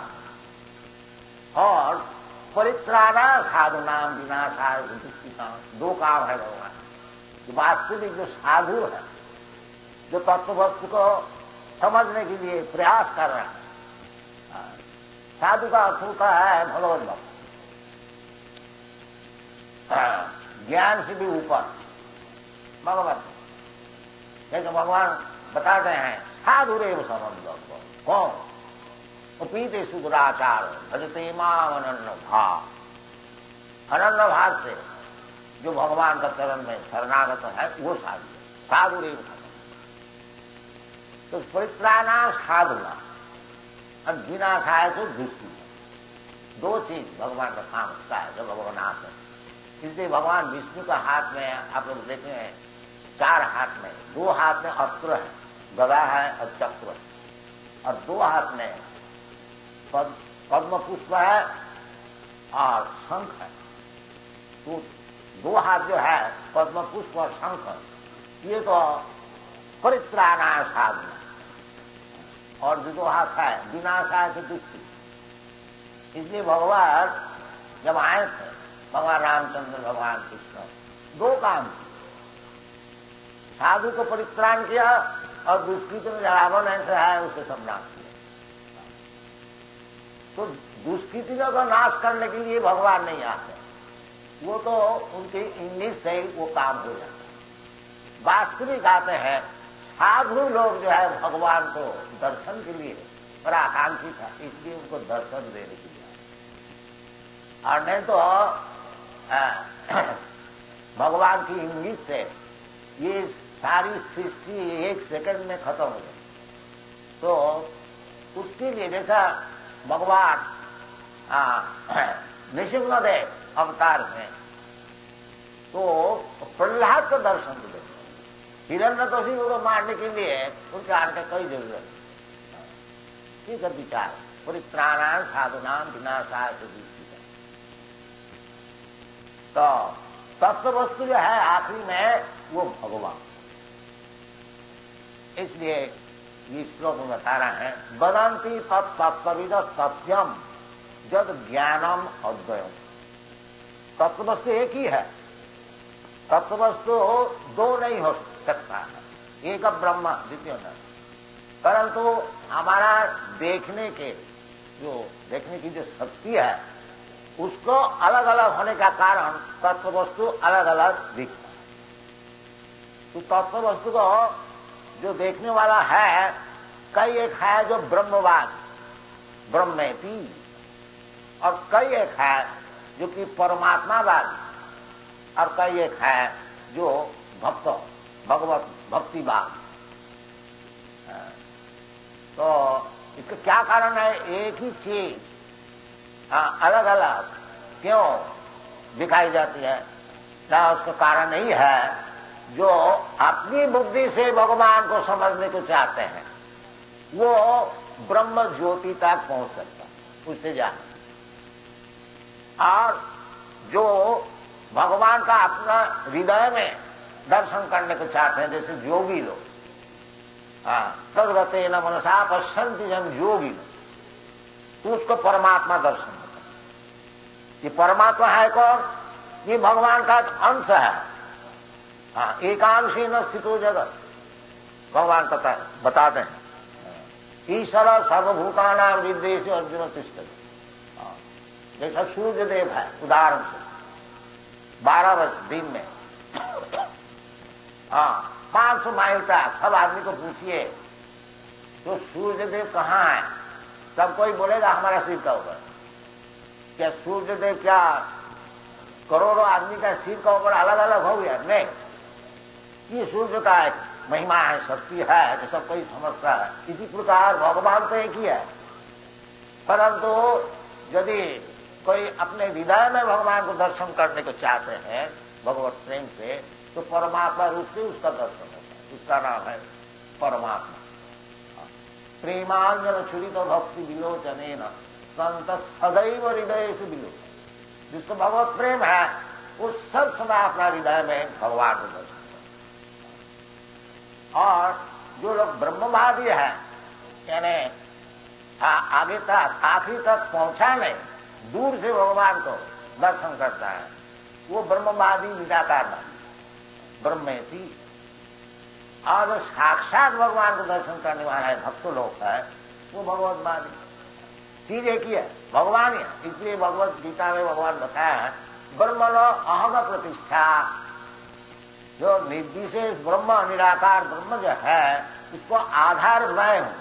और परित्राणा साधुनाम विनाशाय दुष्कृताम्। दो काम है भगवान। वास्तविक जो साधु है, जो तत्व वस्तु को समझने के लिए प्रयास कर रहा है, साधु का अर्थ होता है भगवत भक्त, ज्ञान से भी ऊपर भगवत। जैसे भगवान बताते हैं साधु रेव समझ कौन? पीते सुदुराचार भजते माम अनन्य भाव। अनन्य भाव से जो भगवान का चरण में शरणागत है वो साधु, साधु रेव समझ। तो परित्राणा साधुना और विनाशाय तो दुष्टि। दो चीज भगवान का काम होता है जब भगवान आते हैं। इसलिए भगवान विष्णु का हाथ में आप लोग देखें हैं, चार हाथ में, दो हाथ में अस्त्र है, गदा है और चक्र है, और दो हाथ में पद्म पुष्प है और शंख है। तो दो हाथ जो है पद्म पुष्प और शंख, ये तो परित्राणा साधना। और जो दो हाथ है विनाशाय से दुष्टि। इसलिए भगवान जब आए थे, भगवान रामचंद्र भगवान कृष्ण, दो काम किए। साधु को परित्राण किया और दुष्कृति में रावण ऐसा है उसे संनाश किया। तो दुष्कृति को नाश करने के लिए भगवान नहीं आते, वो तो उनके इंग्लिश से ही वो काम हो जाता है। वास्तविक आते हैं साधु लोग जो है भगवान को दर्शन के लिए बड़ा आकांक्षी था, इसलिए उनको दर्शन देने के लिए। और नहीं तो भगवान की इंगित से ये सारी सृष्टि एक सेकंड में खत्म हो गई। तो उसके लिए जैसा भगवान नृसिंहदेव अवतार में तो प्रहलाद का दर्शन तो देते, हिरण्यकशिपु को मारने के लिए उनके आने का कोई जरूरत नहीं। ठीक है विचार, परित्राणाय साधुनाम विनाशाय से दुष्कृताम्। तो तत्व वस्तु जो है आखिरी में वो भगवान। इसलिए ये श्लोक में बता रहे हैं, वदन्ति तत्तत्त्वविदः सत्यम जद ज्ञानम अद्वयम्। तत्ववस्तु एक ही है, तत्ववस्तु दो नहीं हो सकता है, एक ब्रह्म द्वितीय न। परंतु हमारा देखने की जो शक्ति है उसको अलग अलग होने का कारण तत्ववस्तु अलग अलग दिखता है। तो तत्ववस्तु को जो देखने वाला है, कई एक है जो ब्रह्मवाद ब्रह्मेति, और कई एक है जो कि परमात्मावाद, और कई एक है जो भगवत भक्तिवाद। तो इसका क्या कारण है? एक ही चीज अलग अलग क्यों दिखाई जाती है? क्या उसका कारण नहीं है जो अपनी बुद्धि से भगवान को समझने को चाहते हैं वो ब्रह्म ज्योति तक पहुंच सकता है, उससे जान। और जो भगवान का अपना हृदय में दर्शन करने को चाहते हैं, जैसे योगी लोग, तद्गते न मनसा पश्यन्ति जन योगी लोग, तो उसको परमात्मा दर्शन होता है। ये परमात्मा है कौन? ये भगवान का अंश है। एकांशी न स्थितो जगत, भगवान बताते हैं ईश्वर सर्वभूतानां हृदयेषु अर्जुन तिष्ठति। जैसा सूर्य देव है, उदाहरण से 12 वर्ष दिन में 500 माइल तक सब आदमी को पूछिए तो सूर्य देव कहाँ है, सब कोई बोलेगा हमारा सिर का ऊपर। क्या सूर्य देव क्या करोड़ों आदमी का सिर का ऊपर अलग अलग हो गया? नहीं, ये सूर्य का एक महिमा है, शक्ति है जो सब कोई समझता है। इसी प्रकार भगवान तो एक ही है, परंतु यदि कोई अपने हृदय में भगवान को दर्शन करने को चाहते हैं भगवत प्रेम से, तो परमात्मा रूप से उसका दर्शन होता है। उसका नाम है परमात्मा। प्रेमांजन छुरित भक्ति विलोचनेन संत सदैव हृदयेषु विलो। जिसको भगवत प्रेम है वो सब समय अपना हृदय में भगवान को दर्शन। और जो लोग ब्रह्मवादी है, यानी आगे तक आखिरी तक पहुंचा नहीं, दूर से भगवान को दर्शन करता है, वो ब्रह्मवादी निराकारवादी ब्रह्मेति। और जो साक्षात भगवान को दर्शन करने वाला है भक्त लोग है, वो भगवतवादी। चीज एक ही है, भगवान ही है। इसलिए भगवत गीता में भगवान बताया है ब्रह्मणो अहम प्रतिष्ठा। जो निर्विशेष ब्रह्म निराकार ब्रह्म जो है उसको आधार मैं हूं।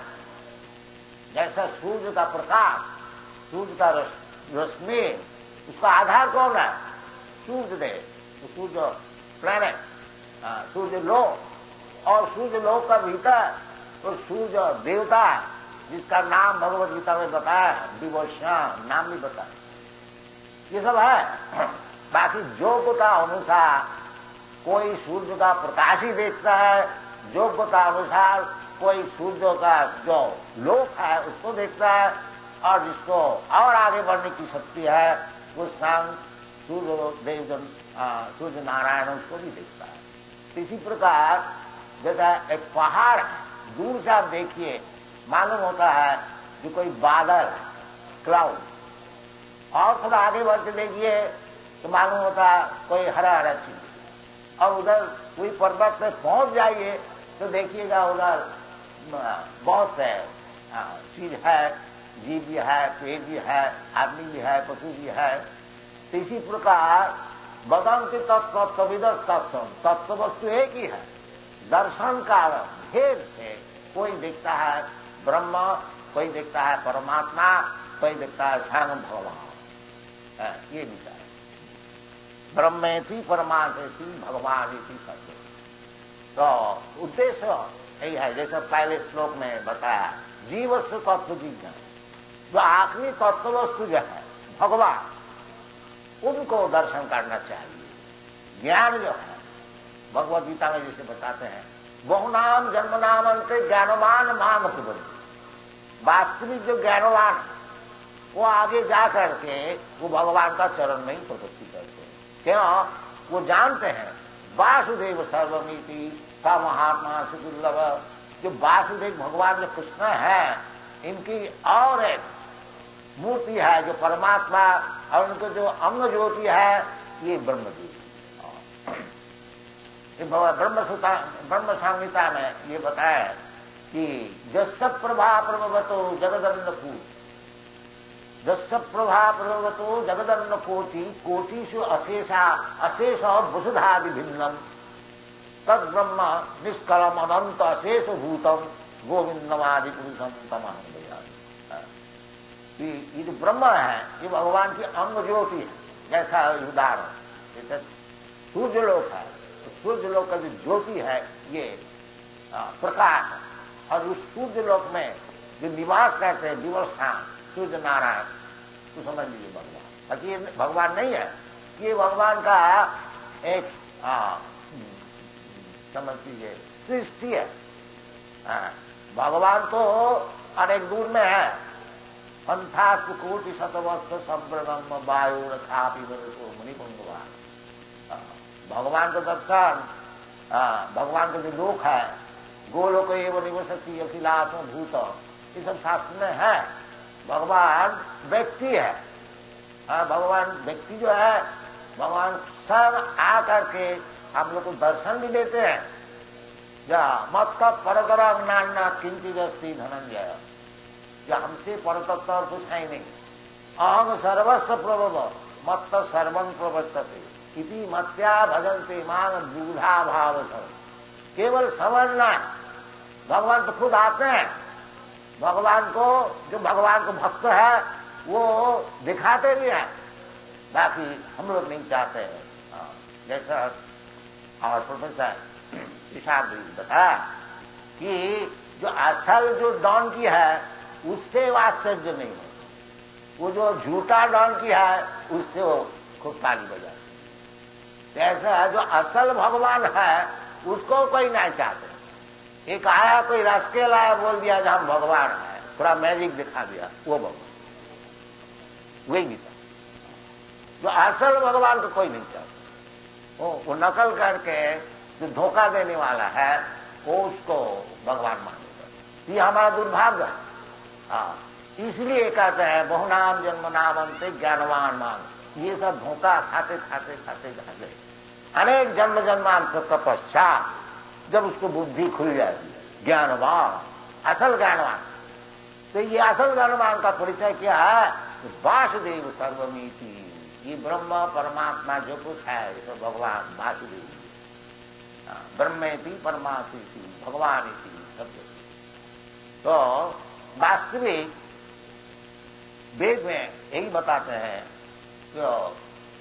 जैसा सूर्य का प्रकाश, सूर्य का रोशनी, उसका आधार कौन है? सूर्य देव, तो सूर्य प्लैनेट, सूर्य लोक, और सूर्य लोक का भीतर तो सूर्य देवता जिसका नाम भगवत गीता में बताया, विभूषण नाम भी बताया, ये सब है। बाकी योग्यता अनुसार कोई सूर्य का प्रकाश ही देखता है, योग्यता अनुसार कोई सूर्य का जो लोक है उसको देखता है, और जिसको और आगे बढ़ने की शक्ति है वो शाम सूर्य देव सूर्य नारायण उसको भी देखता है। इसी प्रकार जैसा एक पहाड़ है, दूर से आप देखिए मालूम होता है जो कोई बादल है, क्लाउड, और थोड़ा आगे बढ़ के देखिए तो मालूम होता है कोई हरा हरा चीज, और उधर कोई पर्वत पे पहुंच जाइए तो देखिएगा उधर बहुत से चीज है, जीव भी है, पेड़ भी है, आदमी भी है, पशु भी है। तो इसी प्रकार वदन्ति तत्त्वविदः तत्त्वम्, तत्व वस्तु एक ही है। दर्शन का भेद से कोई देखता है ब्रह्म, कोई देखता है परमात्मा, कोई देखता है स्वयं भगवान। ये विचार ब्रह्मेति परमात्मेति भगवानेति सत्य। तो उद्देश्य यही है, जैसे पहले श्लोक में बताया जीवस्य तत्व जिज्ञान। जो आखिरी तत्व वस्तु जो है भगवान, उनको दर्शन करना चाहिए। ज्ञान जो है भगवद गीता में जैसे बताते हैं बहुनाम जन्मनाम अंते ज्ञानवान माम प्रबंध। वास्तविक जो ज्ञानवान वो आगे जा करके वो भगवान का चरण में ही प्रवृत्ति करते हैं। क्यों? वो जानते हैं वासुदेव सर्वमिति का महात्मा से दुर्लभ। जो वासुदेव भगवान जो कृष्ण है, इनकी और एक मूर्ति है जो परमात्मा, और उनको जो अंग ज्योति है ये ब्रह्मज्योति। ब्रह्म संहिता में ये बताया कि जस्य प्रभा प्रभवतो जगदन्नकूट, जस्य प्रभा प्रभवतो जगदन्नकोटि कोटिषु अशेष वसुधादि भिन्नम तद ब्रह्म निष्कलम अनंत अशेष भूतम गोविंदमादि पुरुषम तमहं भजामि। ये जो ब्रह्म है ये भगवान की अंग ज्योति है। जैसा उदाहरण सूर्यलोक है, तो सूर्यलोक का जो ज्योति है ये प्रकाश है, और उस सूर्यलोक में जो निवास करते हैं दिवस शाम सूर्य नारायण, तो समझ लीजिए भगवान। बाकी ये भगवान नहीं है, ये भगवान का एक समझ लीजिए सृष्टि है। भगवान तो अनेक दूर में है। पंथास्त्र कोटि शतवस्त्र संप्रगम वायु रथापि मुनिपुंगवान। भगवान का दर्शन, भगवान का जो लोक है, गोलोक एवं निवसति अखिलात्म भूत, ये सब शास्त्र में है। भगवान व्यक्ति है। भगवान व्यक्ति जो है, भगवान सब आकर के हम लोग को दर्शन भी देते हैं। मत का परतरंग नान्ना किंचित अस्ति धनंजय, या हमसे परतत्व और कुछ है ही नहीं। अहं सर्वस्व प्रभव मत्त सर्वं प्रवर्तते इति मत्या भजन्ते मान द्विधा भाव सब। केवल समझना, भगवान तो खुद आते हैं। भगवान को, जो भगवान को भक्त है वो दिखाते भी हैं, बाकी हम लोग नहीं चाहते हैं। जैसा और प्रोफेसर इशाद बताया कि जो असल जो डॉन की है उससे आश्चर्य नहीं है, वो जो झूठा डॉन की है उससे वो खूब ताली बजाते। ऐसा जो असल भगवान है उसको कोई नहीं चाहते। एक आया कोई रसके लाया, बोल दिया कि हम भगवान है, थोड़ा मैजिक दिखा दिया, वो भगवान वही भी था। जो असल भगवान को कोई नहीं चाहता, वो नकल करके जो धोखा देने वाला है वो उसको भगवान मानेगा। ये हमारा दुर्भाग्य है। इसलिए कहते हैं बहुनाम जन्म नाम अंते ज्ञानवान मान। ये सब धोखा खाते खाते खाते जाते अनेक जन्म जन्मांतर का पश्चात जब उसको बुद्धि खुल जाती है, ज्ञानवान, असल ज्ञानवान। तो ये असल ज्ञानवान का परिचय क्या है? वासुदेव सर्वमिति। ये ब्रह्म परमात्मा जो कुछ है ये सब भगवान वासुदेव, ब्रह्मेति परमात्मेति भगवान इति शब्द। तो वास्तविक वेद में यही बताते हैं कि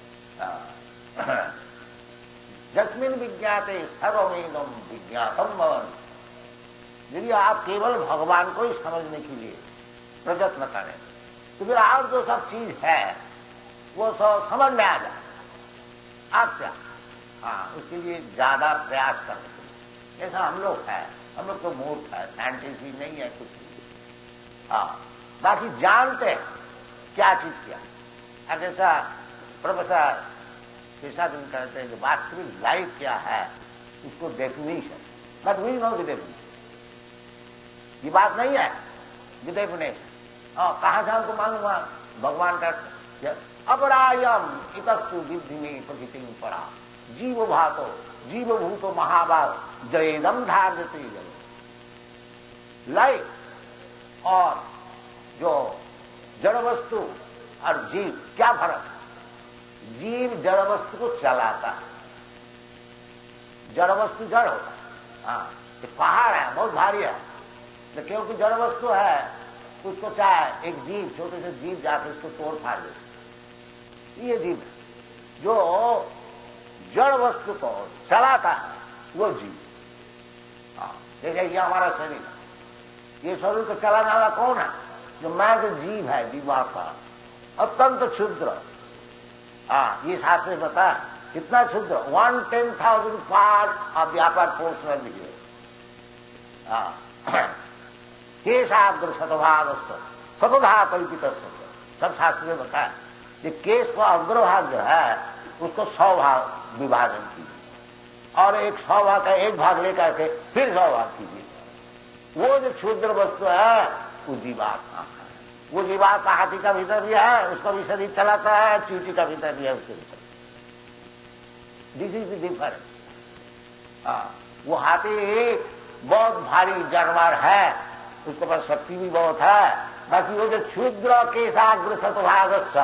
जस्मिन विज्ञाते सर्वमेदं विज्ञातम भवन। यदि आप केवल भगवान को ही समझने के लिए प्रयत्न करें तो फिर और जो सब चीज है वो सब समझ में आ जाए आपसे। उसके लिए ज्यादा प्रयास करते हैं। जैसा हम लोग है, हम लोग तो मूर्ख है, साइंटिस्ट भी नहीं है, कुछ नहीं। बाकी जानते हैं क्या चीज क्या। जैसा प्रोफेसर शेषाद्रि कहते हैं कि वास्तविक लाइफ क्या है उसको definition, but we know the definition. ये बात नहीं है द डेफिनेशन। कहां से हमको मालूम हुआ? भगवान का अपरायम इतस्तु विद्धि में प्रकृति पड़ा जीव भातो जीव भूतो महाभाव जयेदम धार्यते जय। लाइफ और जो जड़ वस्तु और जीव क्या फर्क है? जीव जड़ वस्तु को चलाता है, जड़ वस्तु जड़ होता है। ये पहाड़ है, बहुत भारी है, तो क्योंकि जड़ वस्तु है उसको चाहे एक जीव, छोटे से जीव जाकर उसको तोड़ फाड़ दे। ये जीव है। जो जड़ वस्तु को चलाता है वो जीव। जैसे ये हमारा शरीर, ये शरीर को चलाने वाला कौन है? जो मैं जो जीव है, जीवात्मा, अत्यंत क्षुद्र। ये शास्त्र बता कितना क्षुद्र, 1/10,000 पार्ट ऑफ व्यापार फोर्स में दिखे। केशाग्र शतभाग शतधा कल्पित सब शास्त्र में बताया। ये केश का अग्रभाग जो है उसको 100 भाग विभाजन कीजिए और एक 100 भाग का एक भाग लेकर के फिर 100 भाग कीजिए। वो जो क्षुद्र वस्तु है वो जीवात्मा है। वो जीवात्मा हाथी का भीतर भी है, उसका भी शरीर चलाता है, चींटी का भीतर भी है, उसके भीतर। This is the difference. वो हाथी बहुत भारी जानवर है, उसके पास शक्ति भी बहुत है, बाकी वो जो क्षुद्र केशाग्र सतभागस्स,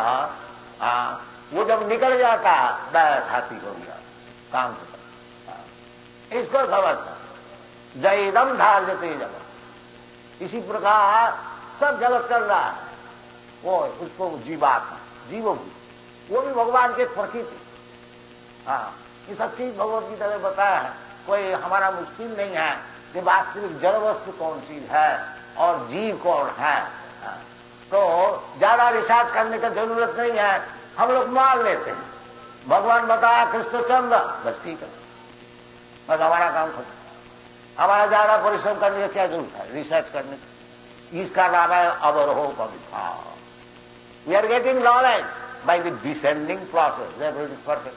वो जब निकल जाता बस हाथी हो गया, काम खत्म। इसको समझता जयदम धार्यते जगत। इसी प्रकार सब जगत चल रहा है, वो उसको जीवात्मा जीवभूत, वो भी भगवान के प्रकृति। ये सब चीज भगवत गीता में बताया है। कोई हमारा मुश्किल नहीं है कि वास्तविक जड़ वस्तु कौन चीज है और जीव कौन है। तो ज्यादा रिसर्च करने की जरूरत नहीं है, हम लोग मान लेते हैं भगवान बताया कृष्णचंद्र, बस ठीक है, बस हमारा काम खत्म। हमारा ज्यादा परिश्रम करने की क्या जरूरत है रिसर्च करने की। इसका नाम है अवरोह कविता। We are getting knowledge by the descending process, therefore it is perfect.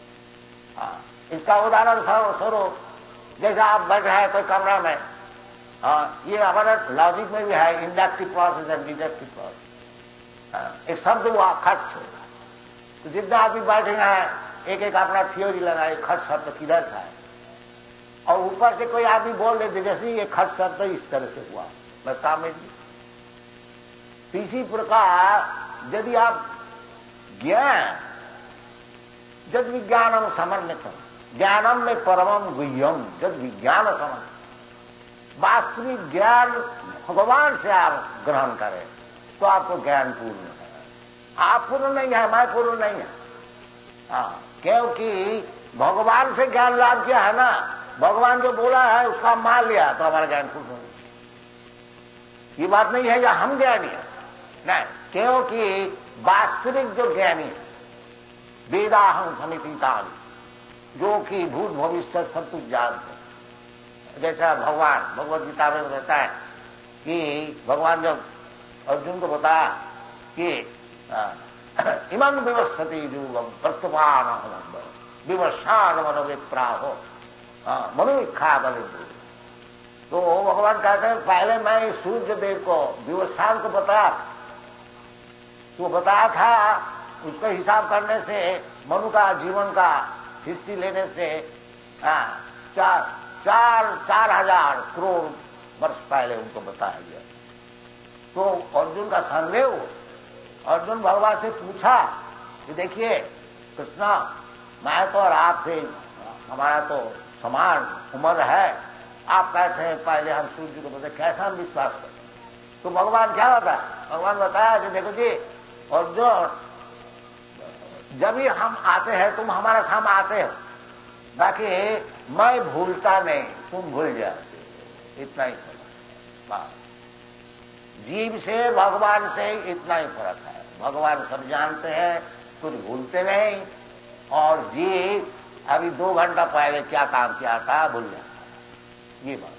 इसका उदाहरण स्वरूप जैसे आप बैठ रहे हैं कोई कमरा में, ये हमारा लॉजिक में भी है inductive process and deductive process. एक शब्द हुआ खट से, तो जितने आदमी बैठे हैं एक एक अपना थियोरी लगाए खट शब्द किधर था, और ऊपर से कोई आदमी बोल देते जैसे ये खट शब्द इस तरह से हुआ, बस काम में। इसी प्रकार यदि आप ज्ञान जद विज्ञानम समन्वितम, ज्ञानम में परमम गुह्यम जद विज्ञान समन्वित, वास्तविक ज्ञान भगवान से आप ग्रहण करें तो आपको ज्ञान पूर्ण है। आप पूर्ण नहीं है, मैं पूर्ण नहीं है। क्योंकि भगवान से ज्ञान लाभ किया है ना, भगवान जो बोला है उसका मान लिया तो हमारा ज्ञान पूर्ण हो। ये बात नहीं है या हम ज्ञानी है, नहीं, क्योंकि वास्तविक जो ज्ञानी है वेदाहं समितितानि, जो कि भूत भविष्य सब कुछ जानते हैं। जैसा भगवान भगवत गीता में कहता है कि भगवान जब अर्जुन को बताया कि इमं विवस्वति युगम वर्तमान विवशान मनोविप्राहो मनुविख्यात, तो भगवान कहते हैं पहले मैं सूर्य देव को विवशान को बताया, तो बताया था उसका हिसाब करने से मनु का जीवन का हिस्ट्री लेने से 4,000 करोड़ वर्ष पहले उनको बताया गया। तो अर्जुन का संदेह, अर्जुन भगवान से पूछा कि देखिए कृष्णा, मैं तो और आप थे, हमारा तो समान उम्र है, आप कहते हैं पहले हम सूर्य को बताए, कैसा हम विश्वास करें। तो भगवान क्या बताया, भगवान बताया कि देखो जी अर्जुन, जब भी हम आते हैं तुम हमारा सामने आते हो, बाकी मैं भूलता नहीं, तुम भूल जाते, इतना ही फर्क है। जीव से भगवान से इतना ही फर्क है। भगवान सब जानते हैं, कुछ भूलते नहीं, और जीव अभी 2 घंटा पहले क्या काम किया था भूल जाता, ये बात।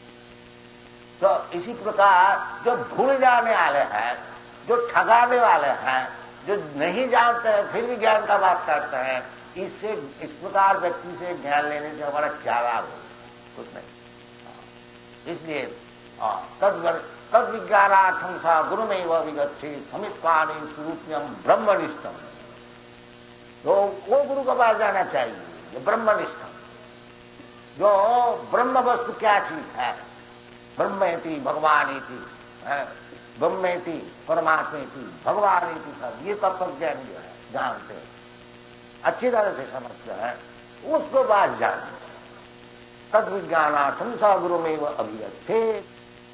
तो इसी प्रकार जो भूल जाने वाले हैं, जो ठगाने वाले हैं, जो नहीं जानते हैं फिर भी ज्ञान का बात करते हैं, इससे इस प्रकार व्यक्ति से ज्ञान लेने से हमारा क्या लाभ हो, कुछ नहीं। इसलिए तद विज्ञानार्थम सा गुरु में वह विगच्छे समित्वानि स्वरूपम ब्रह्मनिष्ठम, तो वो गुरु के पास जाना चाहिए जो ब्रह्मनिष्ठम, जो ब्रह्म वस्तु क्या चीज है, ब्रह्मेति भगवानेति, ब्रह्मेति परमात्मेति भगवानेति, सब ये तत्व ज्ञान जो है जानते हैं, अच्छी तरह से समझते हैं, उसको बात जानना। तद विज्ञानार्थम सा गुरु में वह अभिगच्छेत,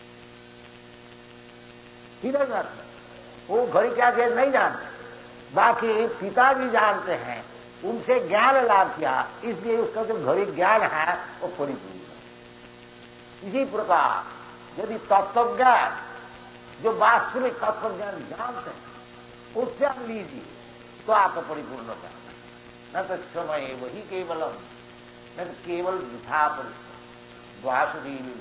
वो घड़ी क्या चीज नहीं जानते, बाकी पिताजी जानते हैं, उनसे ज्ञान लाभ किया, इसलिए उसका जो घड़ी ज्ञान है वो परिपूर्ण है। इसी प्रकार यदि तत्वज्ञान, जो वास्तविक तत्वज्ञान जानते हैं, उससे आप लीजिए तो आपको परिपूर्ण हो जाता है। न तो समय वही केवलम, न तो केवल वृथा परिश्रम द्वासुदीवी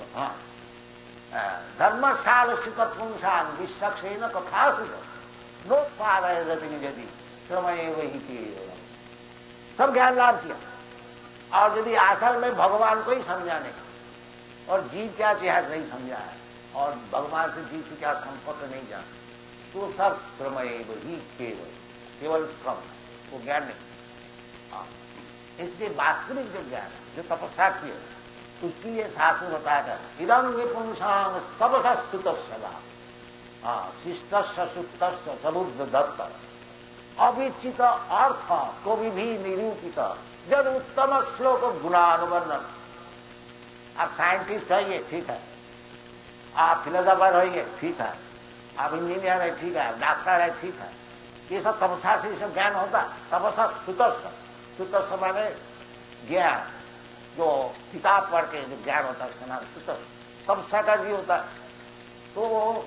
धर्मस्थान स्थित पुंसान विश्वक्षेन कथासुत नोत्पादय रति निजति समय वही केवलम, सब ज्ञान लाभ किया, और यदि असल में भगवान को ही समझाने का, और जीव क्या चीज नहीं समझा है, और भगवान से जीव से क्या संपर्क नहीं जाना, तो सब श्रम ही केवल श्रम, वो ज्ञान नहीं। इसलिए वास्तविक जो ज्ञान है, जो तपस्या की है, उसके लिए शास्त्र बताया इदम विपुंसांग तपसा स्तुत सदा शिष्ट सुप्त समुद्र दत्त अविचित अर्थ को भी निरूपित जब उत्तम श्लोक गुणानुवर्णन। आप साइंटिस्ट है, ये ठीक है, आप फिलोसोफर है, ये ठीक है, आप इंजीनियर है, ठीक है, डॉक्टर है, ठीक है, ये सब तपस्या से सब ज्ञान होता है। तपस्या सुतस्थ माने ज्ञान, जो किताब पढ़ के जो ज्ञान होता है उसका नाम सुतस्थ तपस्या का भी होता है। तो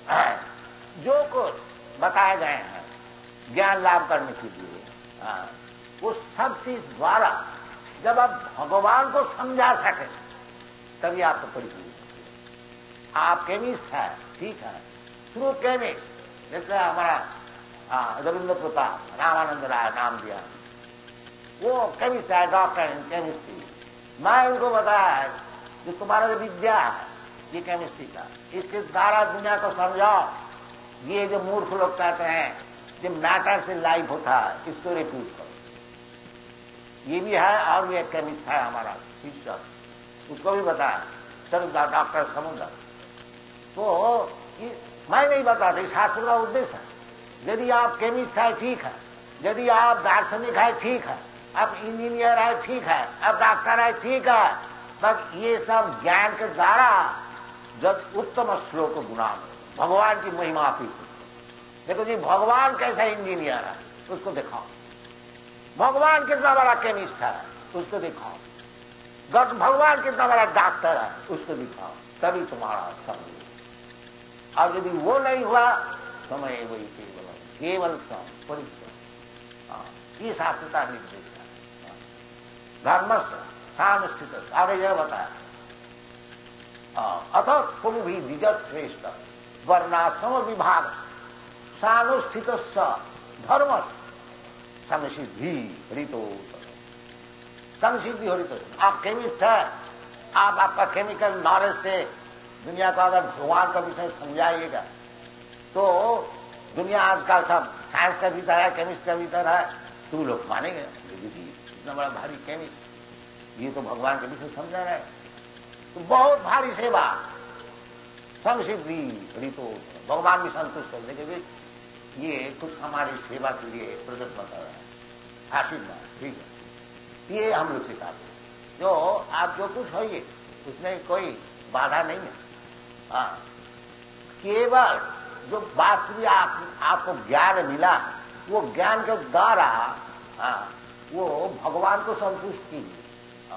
जो कुछ बताए गए हैं ज्ञान लाभ करने के लिए, वो सब चीज द्वारा जब आप भगवान को समझा सके तभी आपको परिपूर्ण। आप केमिस्ट है, ठीक है, थ्रू केमिस्ट, जैसे हमारा रविंद्र प्रताप रामानंद राय नाम दिया, वो केमिस्ट है, डॉक्टर इन केमिस्ट्री। मैं उनको बताया है जो तुम्हारा जो विद्या है ये केमिस्ट्री का, इसके द्वारा दुनिया को समझाओ। ये जो मूर्ख लोग कहते हैं जो मैटर से लाइफ होता है, इसको रिफ्यूज करो। ये भी है और भी एक केमिस्ट है हमारा शिष्य, उसको भी बताया, चलो डॉक्टर समुद्र। तो मैं नहीं बताता, शास्त्र का उद्देश्य है। यदि आप केमिस्ट है, ठीक है, यदि आप दार्शनिक है, ठीक है, अब इंजीनियर है, ठीक है, अब डॉक्टर है, ठीक है, बस ये सब ज्ञान के द्वारा जब उत्तम श्लोक गुणा भगवान की महिमा की। देखो जी, भगवान कैसा इंजीनियर है उसको दिखाओ, भगवान कितना बड़ा केमिस्ट है उसको दिखाओ, भगवान कितना बड़ा डॉक्टर है उसको दिखाओ, तभी तुम्हारा समझ। और यदि वो नहीं हुआ, समय वही केवल सम परिचय। ये शास्त्र का निर्देश है। धर्मस्य सानुष्ठित आगे यह बताया अतः तुम भी विगत श्रेष्ठ वर्णाश्रम विभाग सानुष्ठित धर्म संसिद्धि हरितो संसिद्धि हरितो। आप केमिस्ट है, आप आपका केमिकल नॉलेज से दुनिया को अगर भगवान का विषय समझाइएगा तो दुनिया आजकल सब साइंस का भीतर है, केमिस्ट का भीतर है, तो लोग मानेंगे इतना बड़ा भारी केमिस्ट ये तो भगवान के विषय समझा रहा है, तो बहुत भारी सेवा संसिद्धि ऋतु भगवान भी संतुष्ट हो देखे ये कुछ हमारी सेवा के लिए प्रदत्त कर रहा है, आशीर्वाद, ठीक है, ये हम लोग सिखाते हैं। जो आप जो कुछ होइए उसमें कोई बाधा नहीं है। केवल जो वास्तविक आपको ज्ञान मिला वो ज्ञान के द्वारा वो भगवान को संतुष्ट कीजिए,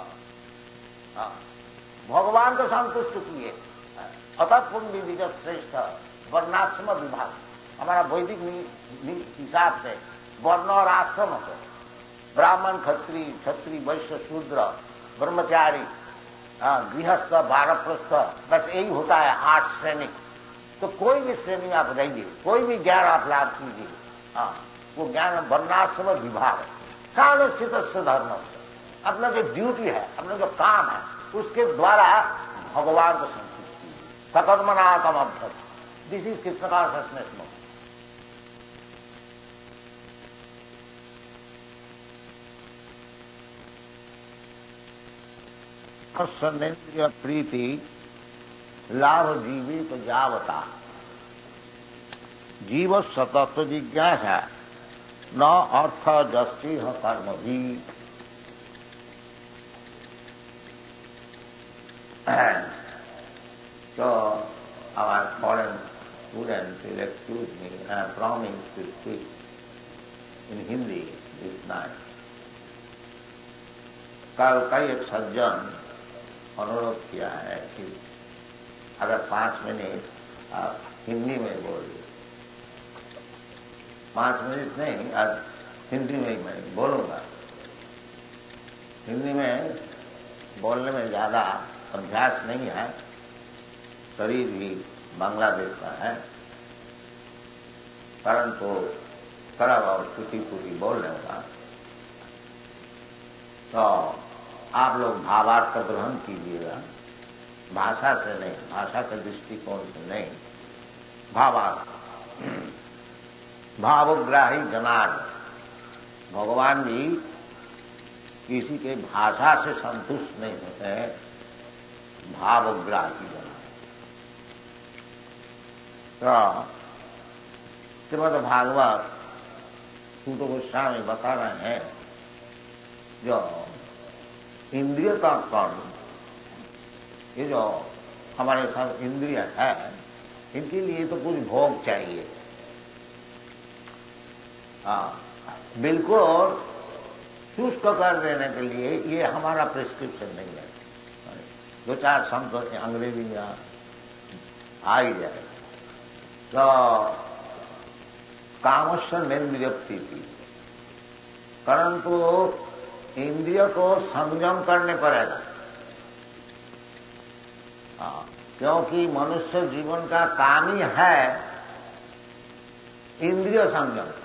भगवान को संतुष्ट किए। अतः पुण्य विगत श्रेष्ठ वर्णाश्रम विभाग, हमारा वैदिक हिसाब से वर्ण और आश्रम को ब्राह्मण क्षत्रिय वैश्य शूद्र ब्रह्मचारी गृहस्थ वानप्रस्थ बस यही होता है 8 श्रेणी। तो कोई भी श्रेणी में आप रहिए, कोई भी ज्ञान आप लाभ कीजिए, वो ज्ञान वर्णाश्रम विभाग सानुष्ठित धर्म से अपना जो ड्यूटी है, अपना जो काम है उसके द्वारा भगवान को संतुष्ट कीजिए। सकर्मनाकम अभ्यस, this is Krishna consciousness mode. सनेन्द्रिय प्रीति लाभ जीवित जावता जीव सतत्व जिज्ञासा न अर्थ जस्ति कर्म भी। So our foreign students will excuse me, I promise to speak in Hindi this night. कल कई एक सज्जन अनुरोध किया है कि अगर 5 मिनट आप हिंदी में बोलिए। 5 मिनट नहीं, आज हिंदी में ही मैं बोलूंगा। हिंदी में बोलने में ज्यादा अभ्यास नहीं है, शरीर भी बांग्लादेश का है, परंतु थोड़ा बहुत टूटी बोल लूंगा। तो आप लोग भावार्थ ग्रहण कीजिएगा, भाषा से नहीं, भाषा के दृष्टिकोण से नहीं, भावार्थ। भावग्राही जनार्दन, भगवान भी किसी के भाषा से संतुष्ट नहीं होते, भावग्राही बनाए। तो श्रीमद् भागवत सूत गोस्वामी बता रहे हैं, जो इंद्रिय का कर्म, ये जो हमारे सब इंद्रिय है, इनके लिए तो कुछ भोग चाहिए। बिल्कुल शुष्क कर देने के लिए ये हमारा प्रिस्क्रिप्शन नहीं है। दो चार संत अंग्रेजी में आ ही जाए तो कामस्य निंद्रियप्ति थी, परंतु इंद्रिय को संयम करने पड़ेगा। क्योंकि मनुष्य जीवन का काम ही है इंद्रिय संयम।